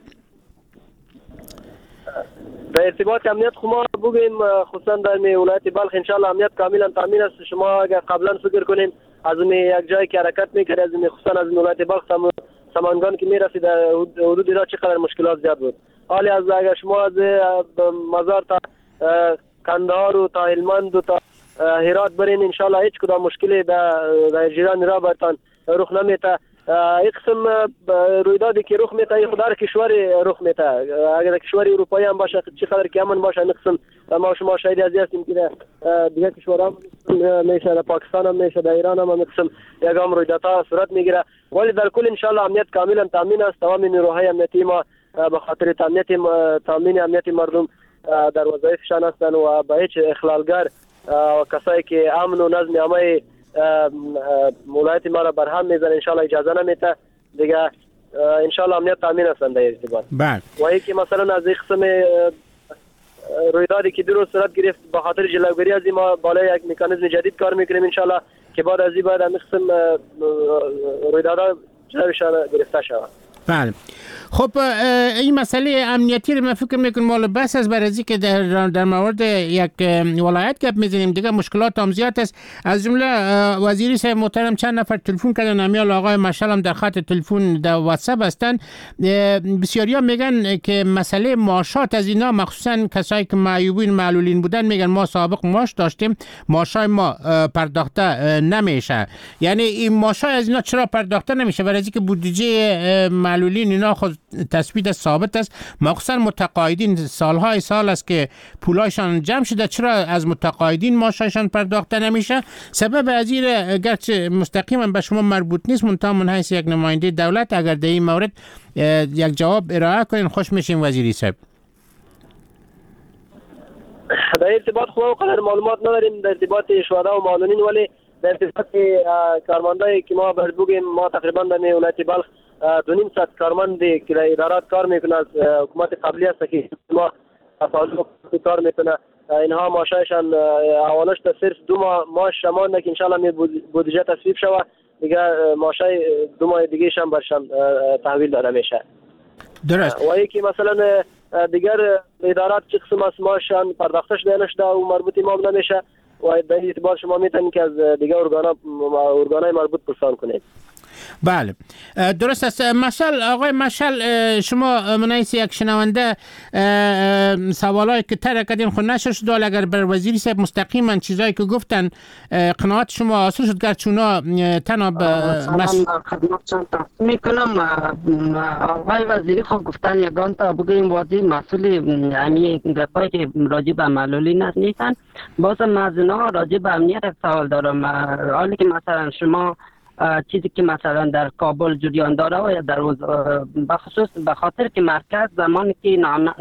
به ارتباط امنیت خو ما بگیم، خصوصا در ولایت بلخ انشالله امنیت کاملا تامین است. شما اگر قبلا فکر کنین از اون یک جایی که حرکت میکرد، از این خصوصا از ولایت بلخ سامانگان که میرسید در حدود را چقدر مشکلات زیاد بود. حالی از اگر شما از مزار تا کندهار و تا هلمند و تا هرات برین انشالله هیچ کدام مشکلی در جیران را برتان رخ نمیته. یک قسم رویدادی که رخ میته این خدا کشوری رخ میته. اگر کشوری اروپایی هم باشه چقدر که امن باشه، این قسم ما شما شاهد از هستیم که دیگه کشورها میشه، در پاکستان هم میشه، در ایران هم این قسم یگام رویدادها صورت میگیره. ولی در کل انشالله امنیت کاملا تامین است. تمام نیروهای امنیتی ما به خاطر تامینیت تامین امنیت مردم در وظایفشان هستند و به هیچ اخلالگر و کسایی که امن و نظم عامه ولایت ما را برهم میزنه انشالله اجازه نمیده. دیگه انشالله امنیت تامین هستند در ارتباط. بله. و یکی مثلا از این قسم رویدادی که درست صورت گرفت به خاطر جلوگیری از این ما بالای یک مکانیزم جدید کار میکنیم انشالله که بعد از این باید این قسم رویدادها جلوشان گرفته شود. بله. خب این مسئله امنیتی رو من فکر میکنم مال بس است، برای که در در مورد یک ولایت گپ میزنیم دیگه مشکلات هم زیاد است. از جمله وزیری صاحب محترم چند نفر تلفن کردن، امیال آقای مشعل هم در خط تلفن در واتساپ هستن. بسیاریا میگن که مسئله معاشات از اینا، مخصوصا کسایی که معیوبین معلولین بودن، میگن ما سابق معاش داشتیم، معاشای ما پرداخته نمیشه. یعنی این معاشای از اینا چرا پرداخته نمیشه؟ برای که بودجه معلولین اینا خود تثبیت ثابت است، مخصوصا متقاعدین سالهای سال است که پولایشان جمع شده، چرا از متقاعدین معاششان پرداخته نمیشه؟ سبب از این گرچه مستقیما به شما مربوط نیست، منتها من حیث یک نماینده دولت اگر در این مورد یک جواب ارائه کنین خوش میشیم وزیری صاحب. در ارتباط خود قدر معلومات نداریم در ارتباط شهدا و معلولین، ولی در ارتباط کارمندایی که ما باید بگیم ما تقریبا در ولایت بلخ دو نیم صد کارمند که در ادارات کار میکنه از حکومت قبلی است که ما تعلق کار میکنه، اینها معاششان اولش تا صرف دو ماه معاش مانده که انشالله بودجه تصویب شوه دیگه معاشای دو ماه دیگه شم برشان تحویل داده میشه. درست. و یکی مثلا دیگر ادارات چه قسم از معاششان پرداخته شده نشده و مربوط ما نمیشه و در این اعتبار شما میتونید که از دیگر ارگانا ارگانای مربوط پرسان کنید. بله درست است. مشال آقای مشال، شما منایس یک شنونده سوالایی که طرح کردین خود نشر شد، ولی اگر بر وزیری صاحب مستقیما چیزایی که گفتن قناعت شما حاصل شد، گرچه اونا تنها مس خدمتتون تقدیم میکنم. آقای وزیری خب گفتن یگان تا بگیم وادی مسئول یعنی گپایی که راجع به معلولین نیستن. بازم از اینا راجع به امنیت سوال دارم. حالی که مثلا شما چیزی که مثلا در کابل جریان داره و یا در بخصوص به خاطر که مرکز زمانی که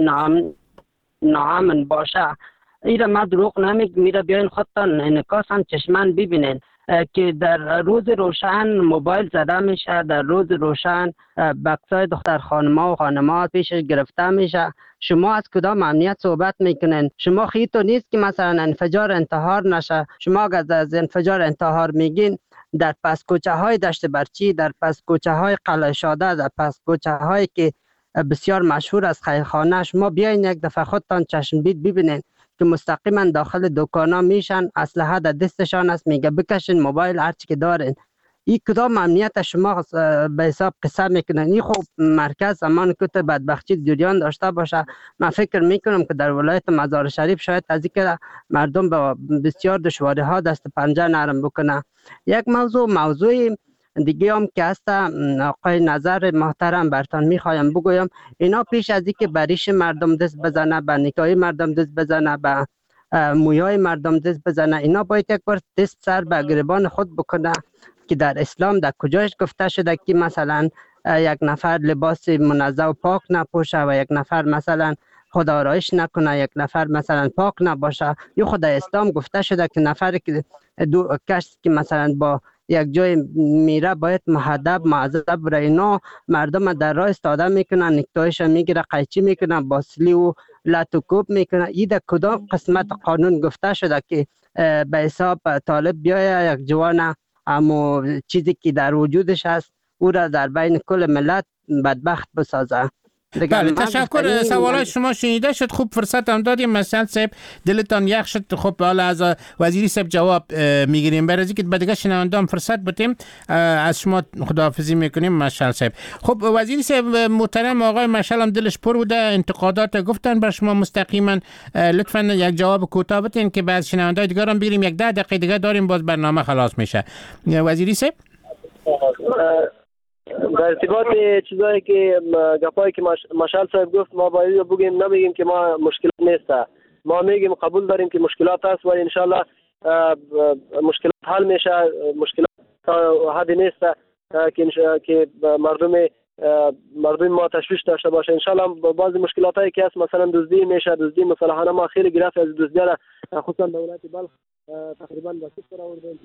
ناامن باشه ایره ما دروغ نمیگم، میره بیاین خودتان انعکاس هم چشمان ببینین که در روز روشن موبایل زده میشه، در روز روشن بکسای دختر خانما و خانما پیشش گرفته میشه. شما از کدام امنیت صحبت میکنین؟ شما خیلی نیست که مثلا انفجار انتحار نشه. شما اگر از انفجار انتحار میگین در پس کوچه های دشت برچی، در پس کوچه های قلعه شاده، در پس کوچه هایی که بسیار مشهور از خیرخانه، شما بیاین یک دفعه خودتان چشمدید ببینین که مستقیما داخل دکانا میشن، اسلحه در دستشان است، میگه بکشین موبایل هرچی که دارین. این کدام امنیت شما به حساب قصه میکنن؟ این خوب مرکز زمان که بدبختی جریان داشته باشه. من فکر میکنم که در ولایت مزار شریف شاید از اینکه مردم به بسیار دشواری ها دست پنجه نرم بکنه. یک موضوع موضوع دیگه هم که هست آقای نظر محترم برتان میخوایم بگویم، اینا پیش از اینکه بریش مردم دست بزنه، به نکای مردم دست بزنه، به مویای مردم دست بزنه، اینا باید یک بار دست سر به گریبان خود بکنه که در اسلام در کجاش گفته شده که مثلا یک نفر لباس منظم و پاک نپوشه و یک نفر مثلا خود آرایش نکنه، یک نفر مثلا پاک نباشه. یا خود اسلام گفته شده که نفر که دو کس که مثلا با یک جای میره باید مهذب معذب بره. اینا مردم در راه استاده میکنن، نکتایش میگیره، قیچی میکنن، باسلی و لط و کوب میکنن. این در کدام قسمت قانون گفته شده که به حساب طالب بیایه یک جوان اما چیزی که در وجودش هست او را در بین کل ملت بدبخت بسازه؟ بله تشکر. سوالات شما شنیده شد. خوب فرصت هم دادیم مشال صاحب، دلتان یخ شد. خب حالا از وزیری صاحب جواب میگیریم، برای اینکه بعد دیگه شنونده هم فرصت بدیم از شما خداحافظی میکنیم مشال صاحب. خب وزیری صاحب محترم، آقای مشال هم دلش پر بوده، انتقادات گفتن بر شما مستقیما. لطفا یک جواب کوتاه بدین که بعد شنونده دیگه هم بگیریم. یک ده دقیقه دیگه داریم باز برنامه خلاص میشه. وزیری صاحب در ارتباط چیزایی که گپایی که مشال صاحب گفت ما باید بگیم نمیگیم که ما مشکلات نیست، ما میگیم قبول داریم که مشکلات هست و انشالله مشکلات حل میشه. مشکلات حد نیست که که مردم مردم ما تشویش داشته باشه. انشالله بعضی مشکلات هایی که هست مثلا دزدی میشه، دزدی مصالحانه ما خیلی گرفت از دزدی را خصوصا دولت بلخ تقریبا به صفر آوردیم.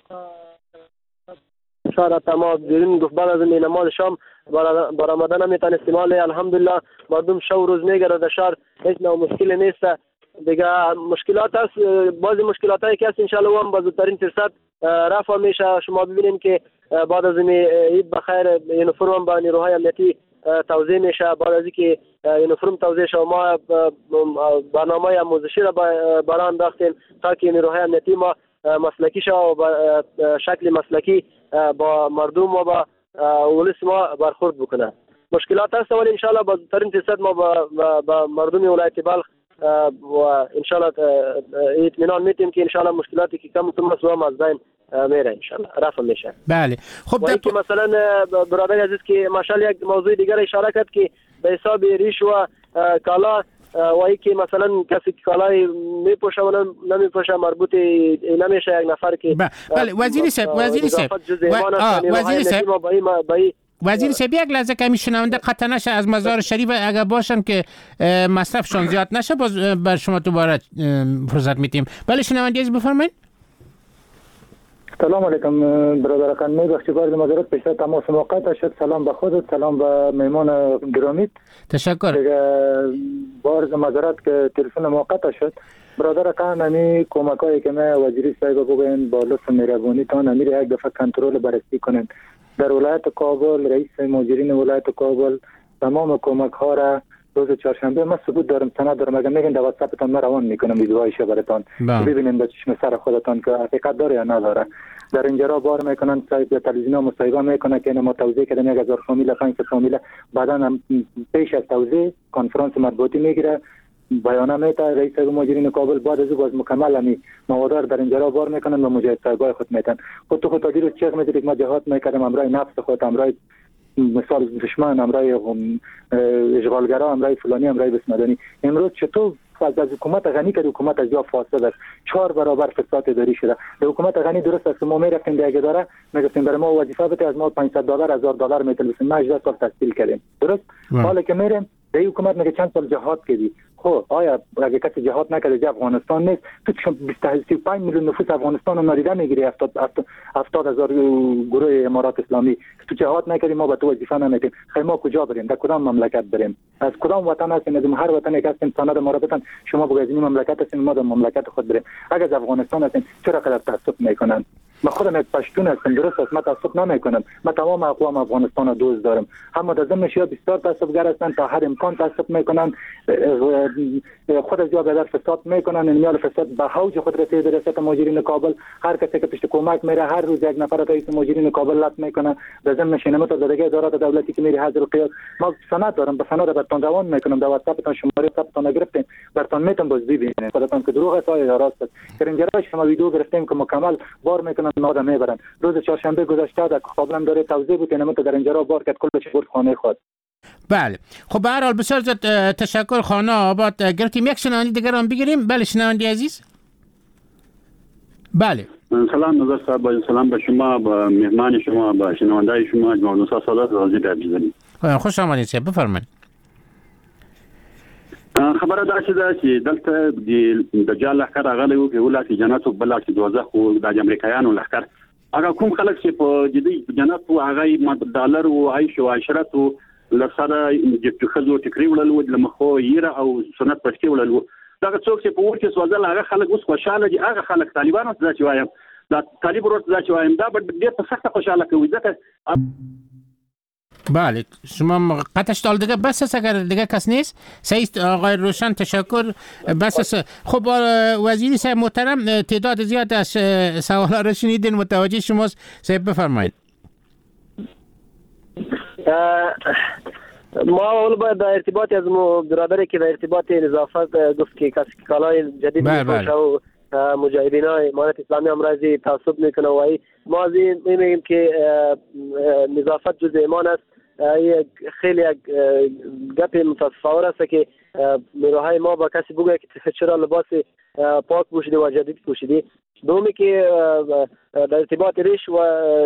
شاید تمام بیرون گفت بعد از این نماز شام برآمدن نمیتونه استعمال. الحمدلله مردم شو روز میگره در شهر، هیچ نوع مشکلی نیست دیگه. مشکلات هست، بعضی مشکلات هایی که هست انشالله هم با زودترین فرصت رفع میشه. شما ببینین که بعد از این عید بخیر یونیفرم با نیروهای امنیتی توزیع میشه. بعد از اینکه یونیفرم توزیع شد ما برنامه آموزشی را برای انداختیم تا که نیروهای امنیتی ما مسلکی شد و به شکل مسلکی با مردم و با ولس ما برخورد بکنه. مشکلات هست ولی انشالله با زودترین فرصت ما با, با مردم ولایت بلخ و انشالله اطمینان میتیم که انشالله مشکلاتی که کم کم است و هم از بین میره ان شاء الله رفع میشه. بله خب در که مثلا برادر عزیز که ماشاءالله یک موضوع دیگر اشاره کرد که به حساب ریش و کالا و ای که مثلا کسی که کالای میپوشه و نمیپوشه مربوط نمیشه یک نفر که بله وزیر صاحب وزیر صاحب وزیر صاحب وزیر صاحب یک لحظه کمی شنونده قطع نشه از مزار شریف اگر باشن که مصرفشان زیاد نشه باز بر شما دوباره فرصت میدیم. بله شنونده عزیز بفرمایید. سلام علیکم برادر خانمی بخشیگار مزارت پیشتر تماس موقع شد. سلام به خودت، سلام به مهمان گرامیت. تشکر. بارز مزارت که تلفن موقع شد. برادر خانمی کمکایی که ما وزیر صاحب بگوین با لطف مهربانی تان امیر یک دفعه کنترل بررسی کنند. در ولایت کابل رئیس مجرمین ولایت کابل تمام کمک ها را روز چهارشنبه من ثبوت دارم سند دارم اگر میگن در واتساپتان من روان میکنم ویدیوهایش براتون ببینید به چشم سر خودتان که حقیقت داره یا نداره. در اینجا را بار میکنن صاحب تلویزیون مصاحبه میکنه که ما توضیح کردیم یک هزار فامیل خانس فامیل بعدا پیش از توضیح کنفرانس مطبوعاتی میگیره بیانیه میده رئیس مجرمین کابل بعد از او باز مکمل امی مواد در اینجا را بار میکنن و مجاهد سرگاه خود میتن. خود تو خود تا دیروز چیز میدید ما جهاد میکردم امرای نفس خود امرای مثال دشمن امرای اشغالگرا امرای فلانی امرای بسمدانی امروز چطور از حکومت غنی که حکومت از یا فاسد است چهار برابر فساد اداری شده. در حکومت غنی درست است ما میرفتیم در اداره میگفتیم برای ما وظیفه بده از ما پانصد دلار هزار دلار میتلبسیم ما هجده سال تحصیل کردیم درست حالا که میریم در حکومت میگه چند سال جهاد کردی. خب آیا اگه کسی جهاد نکرده در افغانستان نیست تو بیست و پنج میلیون نفوس افغانستان رو نادیده میگیری هفتاد هزار گروه امارات اسلامی تو جهاد نکردی ما به تو وظیفه نمیدیم. خیلی ما کجا بریم در کدام مملکت بریم از کدام وطن هستیم از هر وطنی که هستیم سند ما را بدن شما بگید این مملکت هستیم ما در مملکت خود بریم. اگر از افغانستان هستیم چرا قدر تعصب میکنن؟ ما خودم یک پشتون هستم درست است ما تعصب نمیکنم ما تمام اقوام افغانستان رو دوست دارم اما در ضمن شیا بسیار تعصبگر هستند تا هر امکان تعصب میکنن خود از جا بدر فساد میکنن این میال فساد به اوج خود رسید ریاست مجرمین کابل هر کسی که پشت کمک میره هر روز یک نفر رئیس مجرمین کابل لط میکنه در ضمن شنمت زدگی ادارات دولتی که میری حاضر القیاد ما سند دارم به سند برتون روان میکنم در واتساپتون شماره واتساپتون گرفتیم برتون میتون باز ببینید خودتون که دروغ است یا راست است. در اینجا شما ویدیو گرفتیم که مکمل بار میکنن ما میبرن. روز چهارشنبه گذشته در کابل داره توضیح بود اینم در اینجا را بار کرد کلش برد خانه خود. بله خب به هر حال بسیار زیاد تشکر خانه آباد گرفتیم. یک شنونده دیگر هم بگیریم. بله شنونده عزیز. بله سلام نظر صاحب با سلام به شما با مهمان شما با شنونده شما جناب موسی سادات راضی بزنید. خوش آمدید صاحب بفرمایید. خبره دا چې چې دلته د دجال لخر غلې وو په ولایت جنت او بلک دوزخ او د امریکایانو لخر هغه کوم خلک چې په جدي جنت او هغه ډالر او عيش او عشرت او لسره چې خزو ټکری وړل لمخو یره او سنت پښتي وړل دا څوک چې په ورته سوځل هغه خلک اوس خوشاله دي هغه خلک طالبانو ته چې وایم دا طالب ورته چې وایم دا ډېر په سخت خوشاله کوي ځکه بله شما قطعش دال دیگه بس است اگر دیگه کس نیست سعید آقای روشن تشکر بس است. خب وزیری صاحب محترم تعداد زیاد از سوالا رو شنیدین متوجه شماست صاحب بفرمایید. ما اول باید در ارتباط از برادری که در ارتباط نظافت گفت که کسی که کالای جدید میپوشه و مجاهدین های امارت اسلامی امراضی تعصب میکنه و ای ما از این میگیم که نظافت جز ایمان است. خیلی یک گپ متصور است که میروهای ما با کسی بگه که چرا لباس پاک پوشیدی و جدید پوشیدی. دومی که در ارتباط ریش و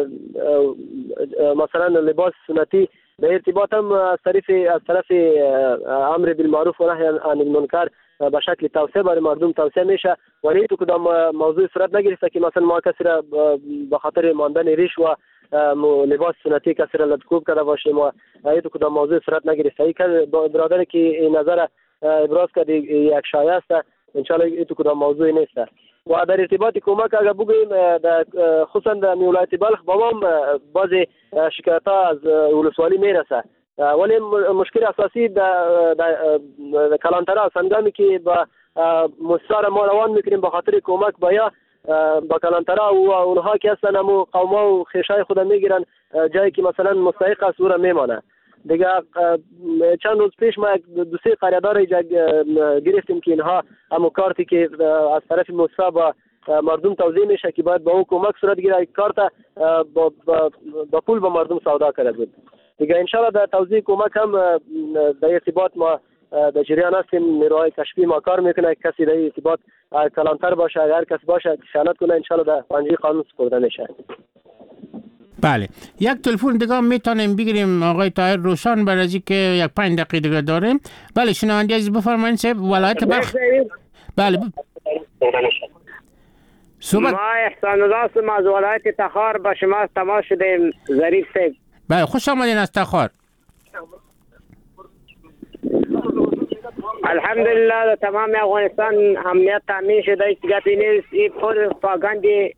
مثلا لباس سنتی در ارتباط هم از طرف از طرف امر بالمعروف و نهی عن المنکر به شکل توصیه برای مردم توصیه میشه و نه تو کدام موضوع صورت نگرفته که مثلا ما کسی را به خاطر ماندن ریش و لباس سنتی کسی را لطکوب کرده باشیم و نه تو کدام موضوع صورت نگرفته. یک برادر که نظر ابراز کرد یک شایعه است ان شاء الله تو کدام موضوع نیست. و در ارتباط کمک اگر بگوییم خصوصا در ولایت بلخ با ما بعضی شکایت ها از ولسوالی میرسه ولی مشکل اساسی در کلانترا سنگامی که با مستار ما روان میکنیم به خاطر کمک با یا با کلانترا و اونها که هستن همو قوما و خیشای خود میگیرن جایی که مثلا مستحق است او را میمانه. دیگه چند روز پیش ما دو سه قرارداد گرفتیم که اینها همو کارتی که از طرف مصطفی با مردم توضیح میشه که باید با او کمک صورت گیره کار تا با, با, با پول با مردم سودا کرده بود دیگه. انشالله در توضیح کمک هم در ارتباط ما در جریان هستیم. نیروهای کشفی ما کار میکنه، کسی در ارتباط کلانتر باشه اگر کسی باشه خیانت کنه انشالله در پنجه قانون سپرده میشه. بله، یک تلفن دیگه میتونیم بگیریم آقای طاهر روشن برای از که یک پنج دقیقه دیگه داریم. بله شنونده عزیز بفرمایید صاحب ولایت بلخ. بله صحبت. ما احسان الله هستم از ولایت تخار با شما تماس شدیم ظریف صاحب. بله خوش آمدین از تخار. الحمدلله در تمام افغانستان امنیت تامین شده است. گپی نیست. این پروپاگاند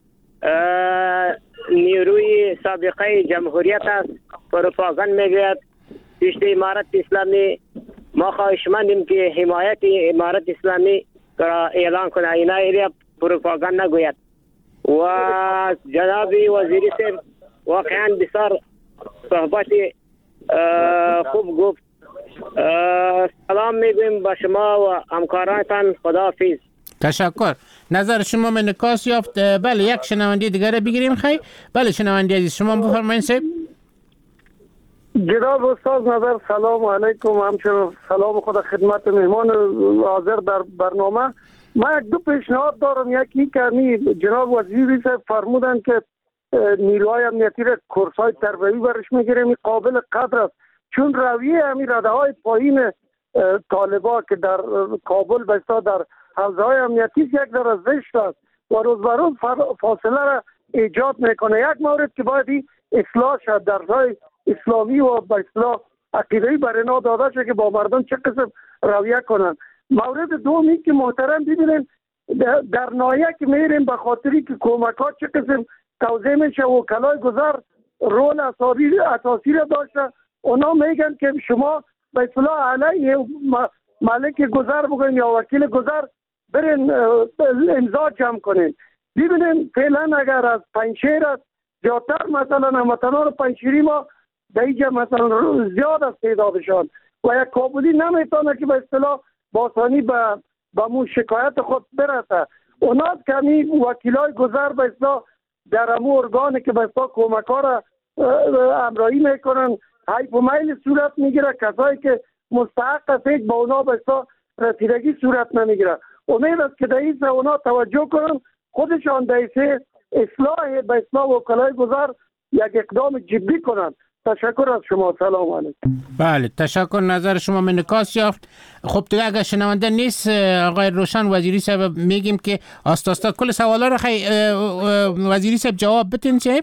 نیروی سابقه جمهوریت است. پروپاگاند میگوید پیشت امارت اسلامی. ما خواهشمندیم که حمایت امارت اسلامی را اعلان کنه، اینا ایریا پروپاگاند نگوید. و جناب وزیری صاحب واقعا بسیار صحبت خوب گفت. سلام میگویم با شما و همکارانتان. خداحافظ. تشکر. نظر شما من نکاس یافت. بله یک شنونده دیگر بگیریم. خیلی بله شنونده عزیز شما بفرمایید صاحب. جناب استاد نظر سلام علیکم. همچنین سلام خدا خدمت مهمان حاضر در برنامه. من یک دو پیشنهاد دارم. یکی که جناب وزیری صاحب فرمودن که نیروهای امنیتی را کورس‌های تربیتی برش میگیریم. قابل قدر است چون رویه همین رده های پایین طالبا که در کابل بسته در حوزه های امنیتی یک ذره زشت است و روز به روز فاصله را ایجاد میکنه. یک مورد که باید اصلاح شد در جای اسلامی و به اصلاح عقیده‌ای برنا داده شد که با مردم چه قسم رویه کنن. مورد دومی که محترم ببینیم در نایه که میریم به خاطری که کمکات چه قسم توزیع میشه و وکلای گذر رول اساسی را داشته. اونا میگن که شما به اصطلاح علیه مالک گذر بگوین یا وکیل گذر برین امضا جمع کنین. ببینیم فعلا اگر از پنجشیر است زیادتر مثلا هموطنان پنجشیری ما در اینجا مثلا زیاد است تعدادشان و یک کابلی نمیتونه که به اصطلاح باسانی به به مو شکایت خود برسه. اونا کمی وکیلای گذر به اصطلاح در امو ارگانی که به اصطلاح کمک‌ها را امرایی میکنن حیف و میل صورت میگیره. کسایی که مستحق است با اونا به اصطلاح رسیدگی صورت نمیگیره. امید است که در این اونا توجه کنن خودشان در این اصلاح به اصلاح وکلای گذر یک اقدام جدی کنن. تشکر از شما. سلام علیکم. بله تشکر. نظر شما من نکاس یافت. خب دیگه اگر شنونده نیست آقای روشن وزیری صاحب میگیم که آستا آستا کل سوالا رو خیلی وزیری صاحب جواب بتین صاحب.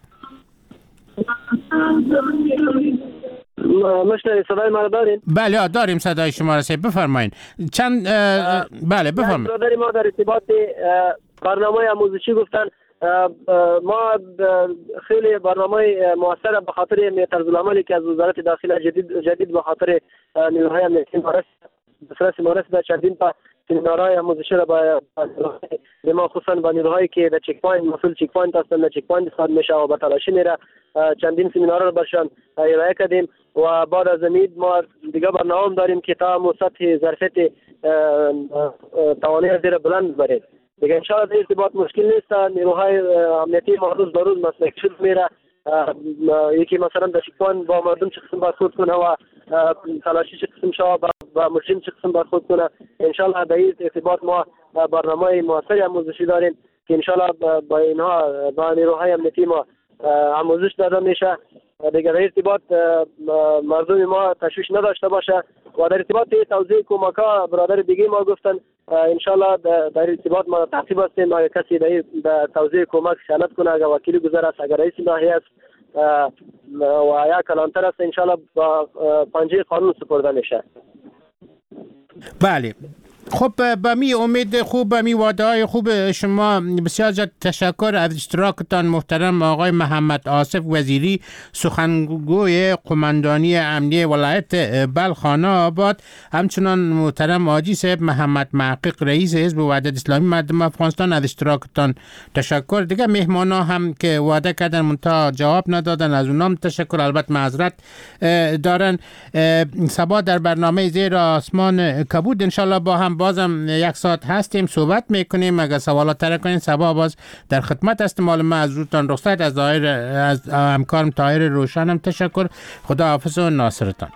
مشنوی صدای ما دارین؟ بله داریم صدای شما را صاحب بفرمایید. چند بله بفرمایید. برادر ما در ارتباط برنامه آموزشی گفتن ما خیلی برنامه موثر به خاطر طرز العملی که از وزارت داخله جدید جدید به خاطر نیروهای امنیتی مارس بسرس مارس در چندین تا سمینارهای آموزشی را با ما خصوصا با نیروهایی که در چک پوینت مسئول چک پوینت هستند در چک پوینت استاد میشه و به تلاشی میره چندین سمینارها را برشان ارائه کردیم و بعد از امید ما دیگه برنامه داریم که تا سطح ظرفیت توانایی زیر بلند برید. دیگه انشاءالله در ارتباط مشکل نیست. نیروهای امنیتی ما روز به روز مسلک شد میره. یکی مثلا در شکوان با مردم چه قسم برخورد کنه و تلاشی چه قسم شاه با مجرم چه قسم برخورد کنه. انشاءالله در این ارتباط ما برنامه موثری آموزشی داریم که انشاءالله با اینها با نیروهای امنیتی ما آموزش داده میشه. دیگه در ارتباط مردم ما تشویش نداشته باشه و در ارتباط توزیع کمک‌ها برادر دیگه ما گفتن انشالله در ارتباط ما تعقیب هستیم. اگر کسی در توزیع کمک خیانت کنه اگر وکیل گذر است اگر رئیس ناحیه است و یا کلانتر است انشالله با پنجه قانون سپرده میشه. بله خب با می امید خوب با می وعده های خوب شما بسیار زیاد تشکر از اشتراکتان محترم آقای محمد آصف وزیری سخنگوی قماندانی امنیتی ولایت بلخ خانه آباد، همچنان محترم حاجی صاحب محمد محقق رئیس حزب وحدت اسلامی مردم افغانستان از اشتراکتان تشکر. دیگه مهمانا هم که وعده کردن منتها جواب ندادن از اونام تشکر، البته معذرت دارن. صبا در برنامه زیر آسمان کبود انشالله با هم هم بازم یک ساعت هستیم صحبت میکنیم. اگر سوالات تر کنین صبا باز در خدمت است. مال ما از روتان رخصت. از دایر از همکارم طاهر روشنم تشکر. خدا حافظ و ناصرتان.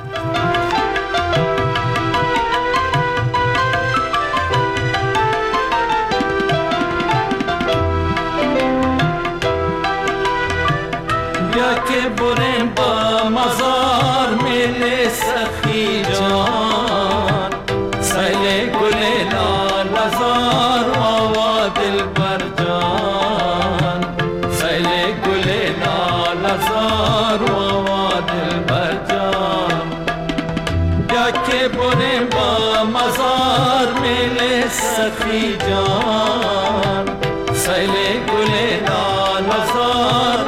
بیا که بریم با مزار میل سخی جان سیل گل لال نزار و دل بر جان سیل گل لال نزار و دل بر جان بیا که بریم با مزار میل سخی جان سیل گل لال نزار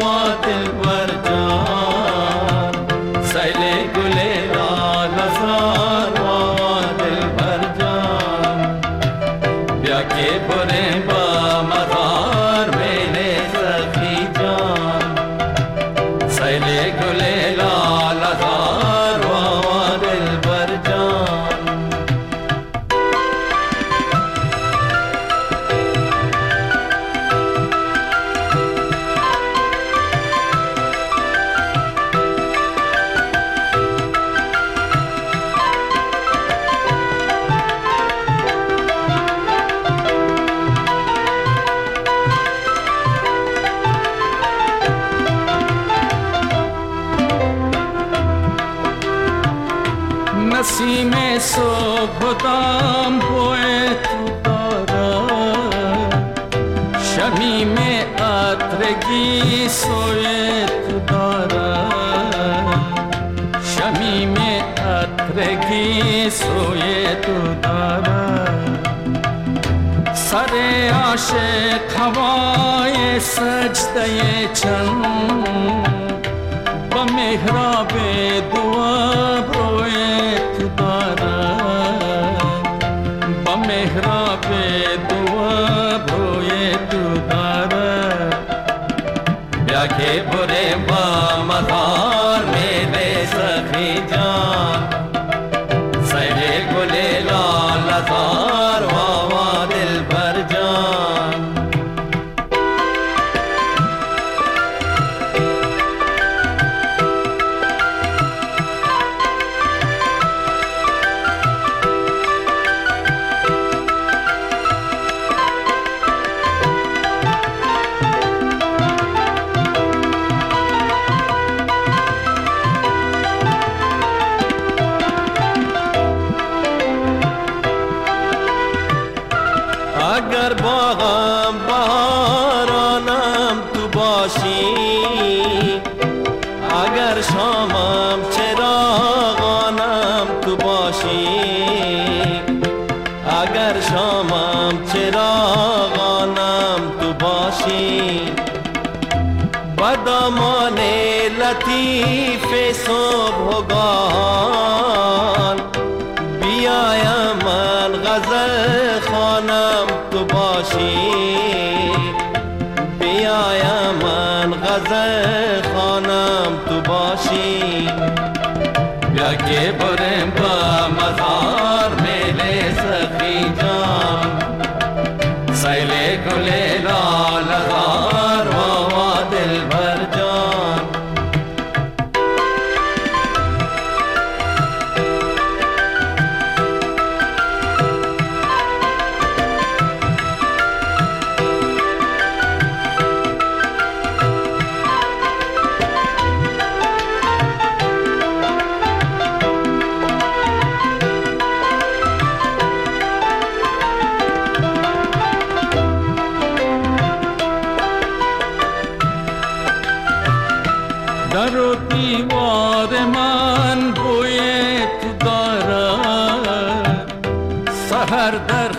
نسیم صبح دام بوی تو دارد شمیم عطرگی سوی تو دارد شمیم عطرگی سوی تو دارد سر عاشق هوای سجده چند با محراب دعا روی تو دارد با محراب دعا روی تو دارد بیا که بره با مدار میل سخی جان سیل گل لال نزار و دل بر جان اگر باغم بهارانم تو باشی اگر شامم چراغانم تو باشی اگر شامم چراغانم تو باشی با دامان لطیف صبحگاهان بیایم من غزل خوانم تو باشی بیایم من غزل خوانم تو باشی بیا که بریم با مزار میل سخی جان سیل گل لال نزار و دل بر جان در و دیوار من بوی تو دارد سحر در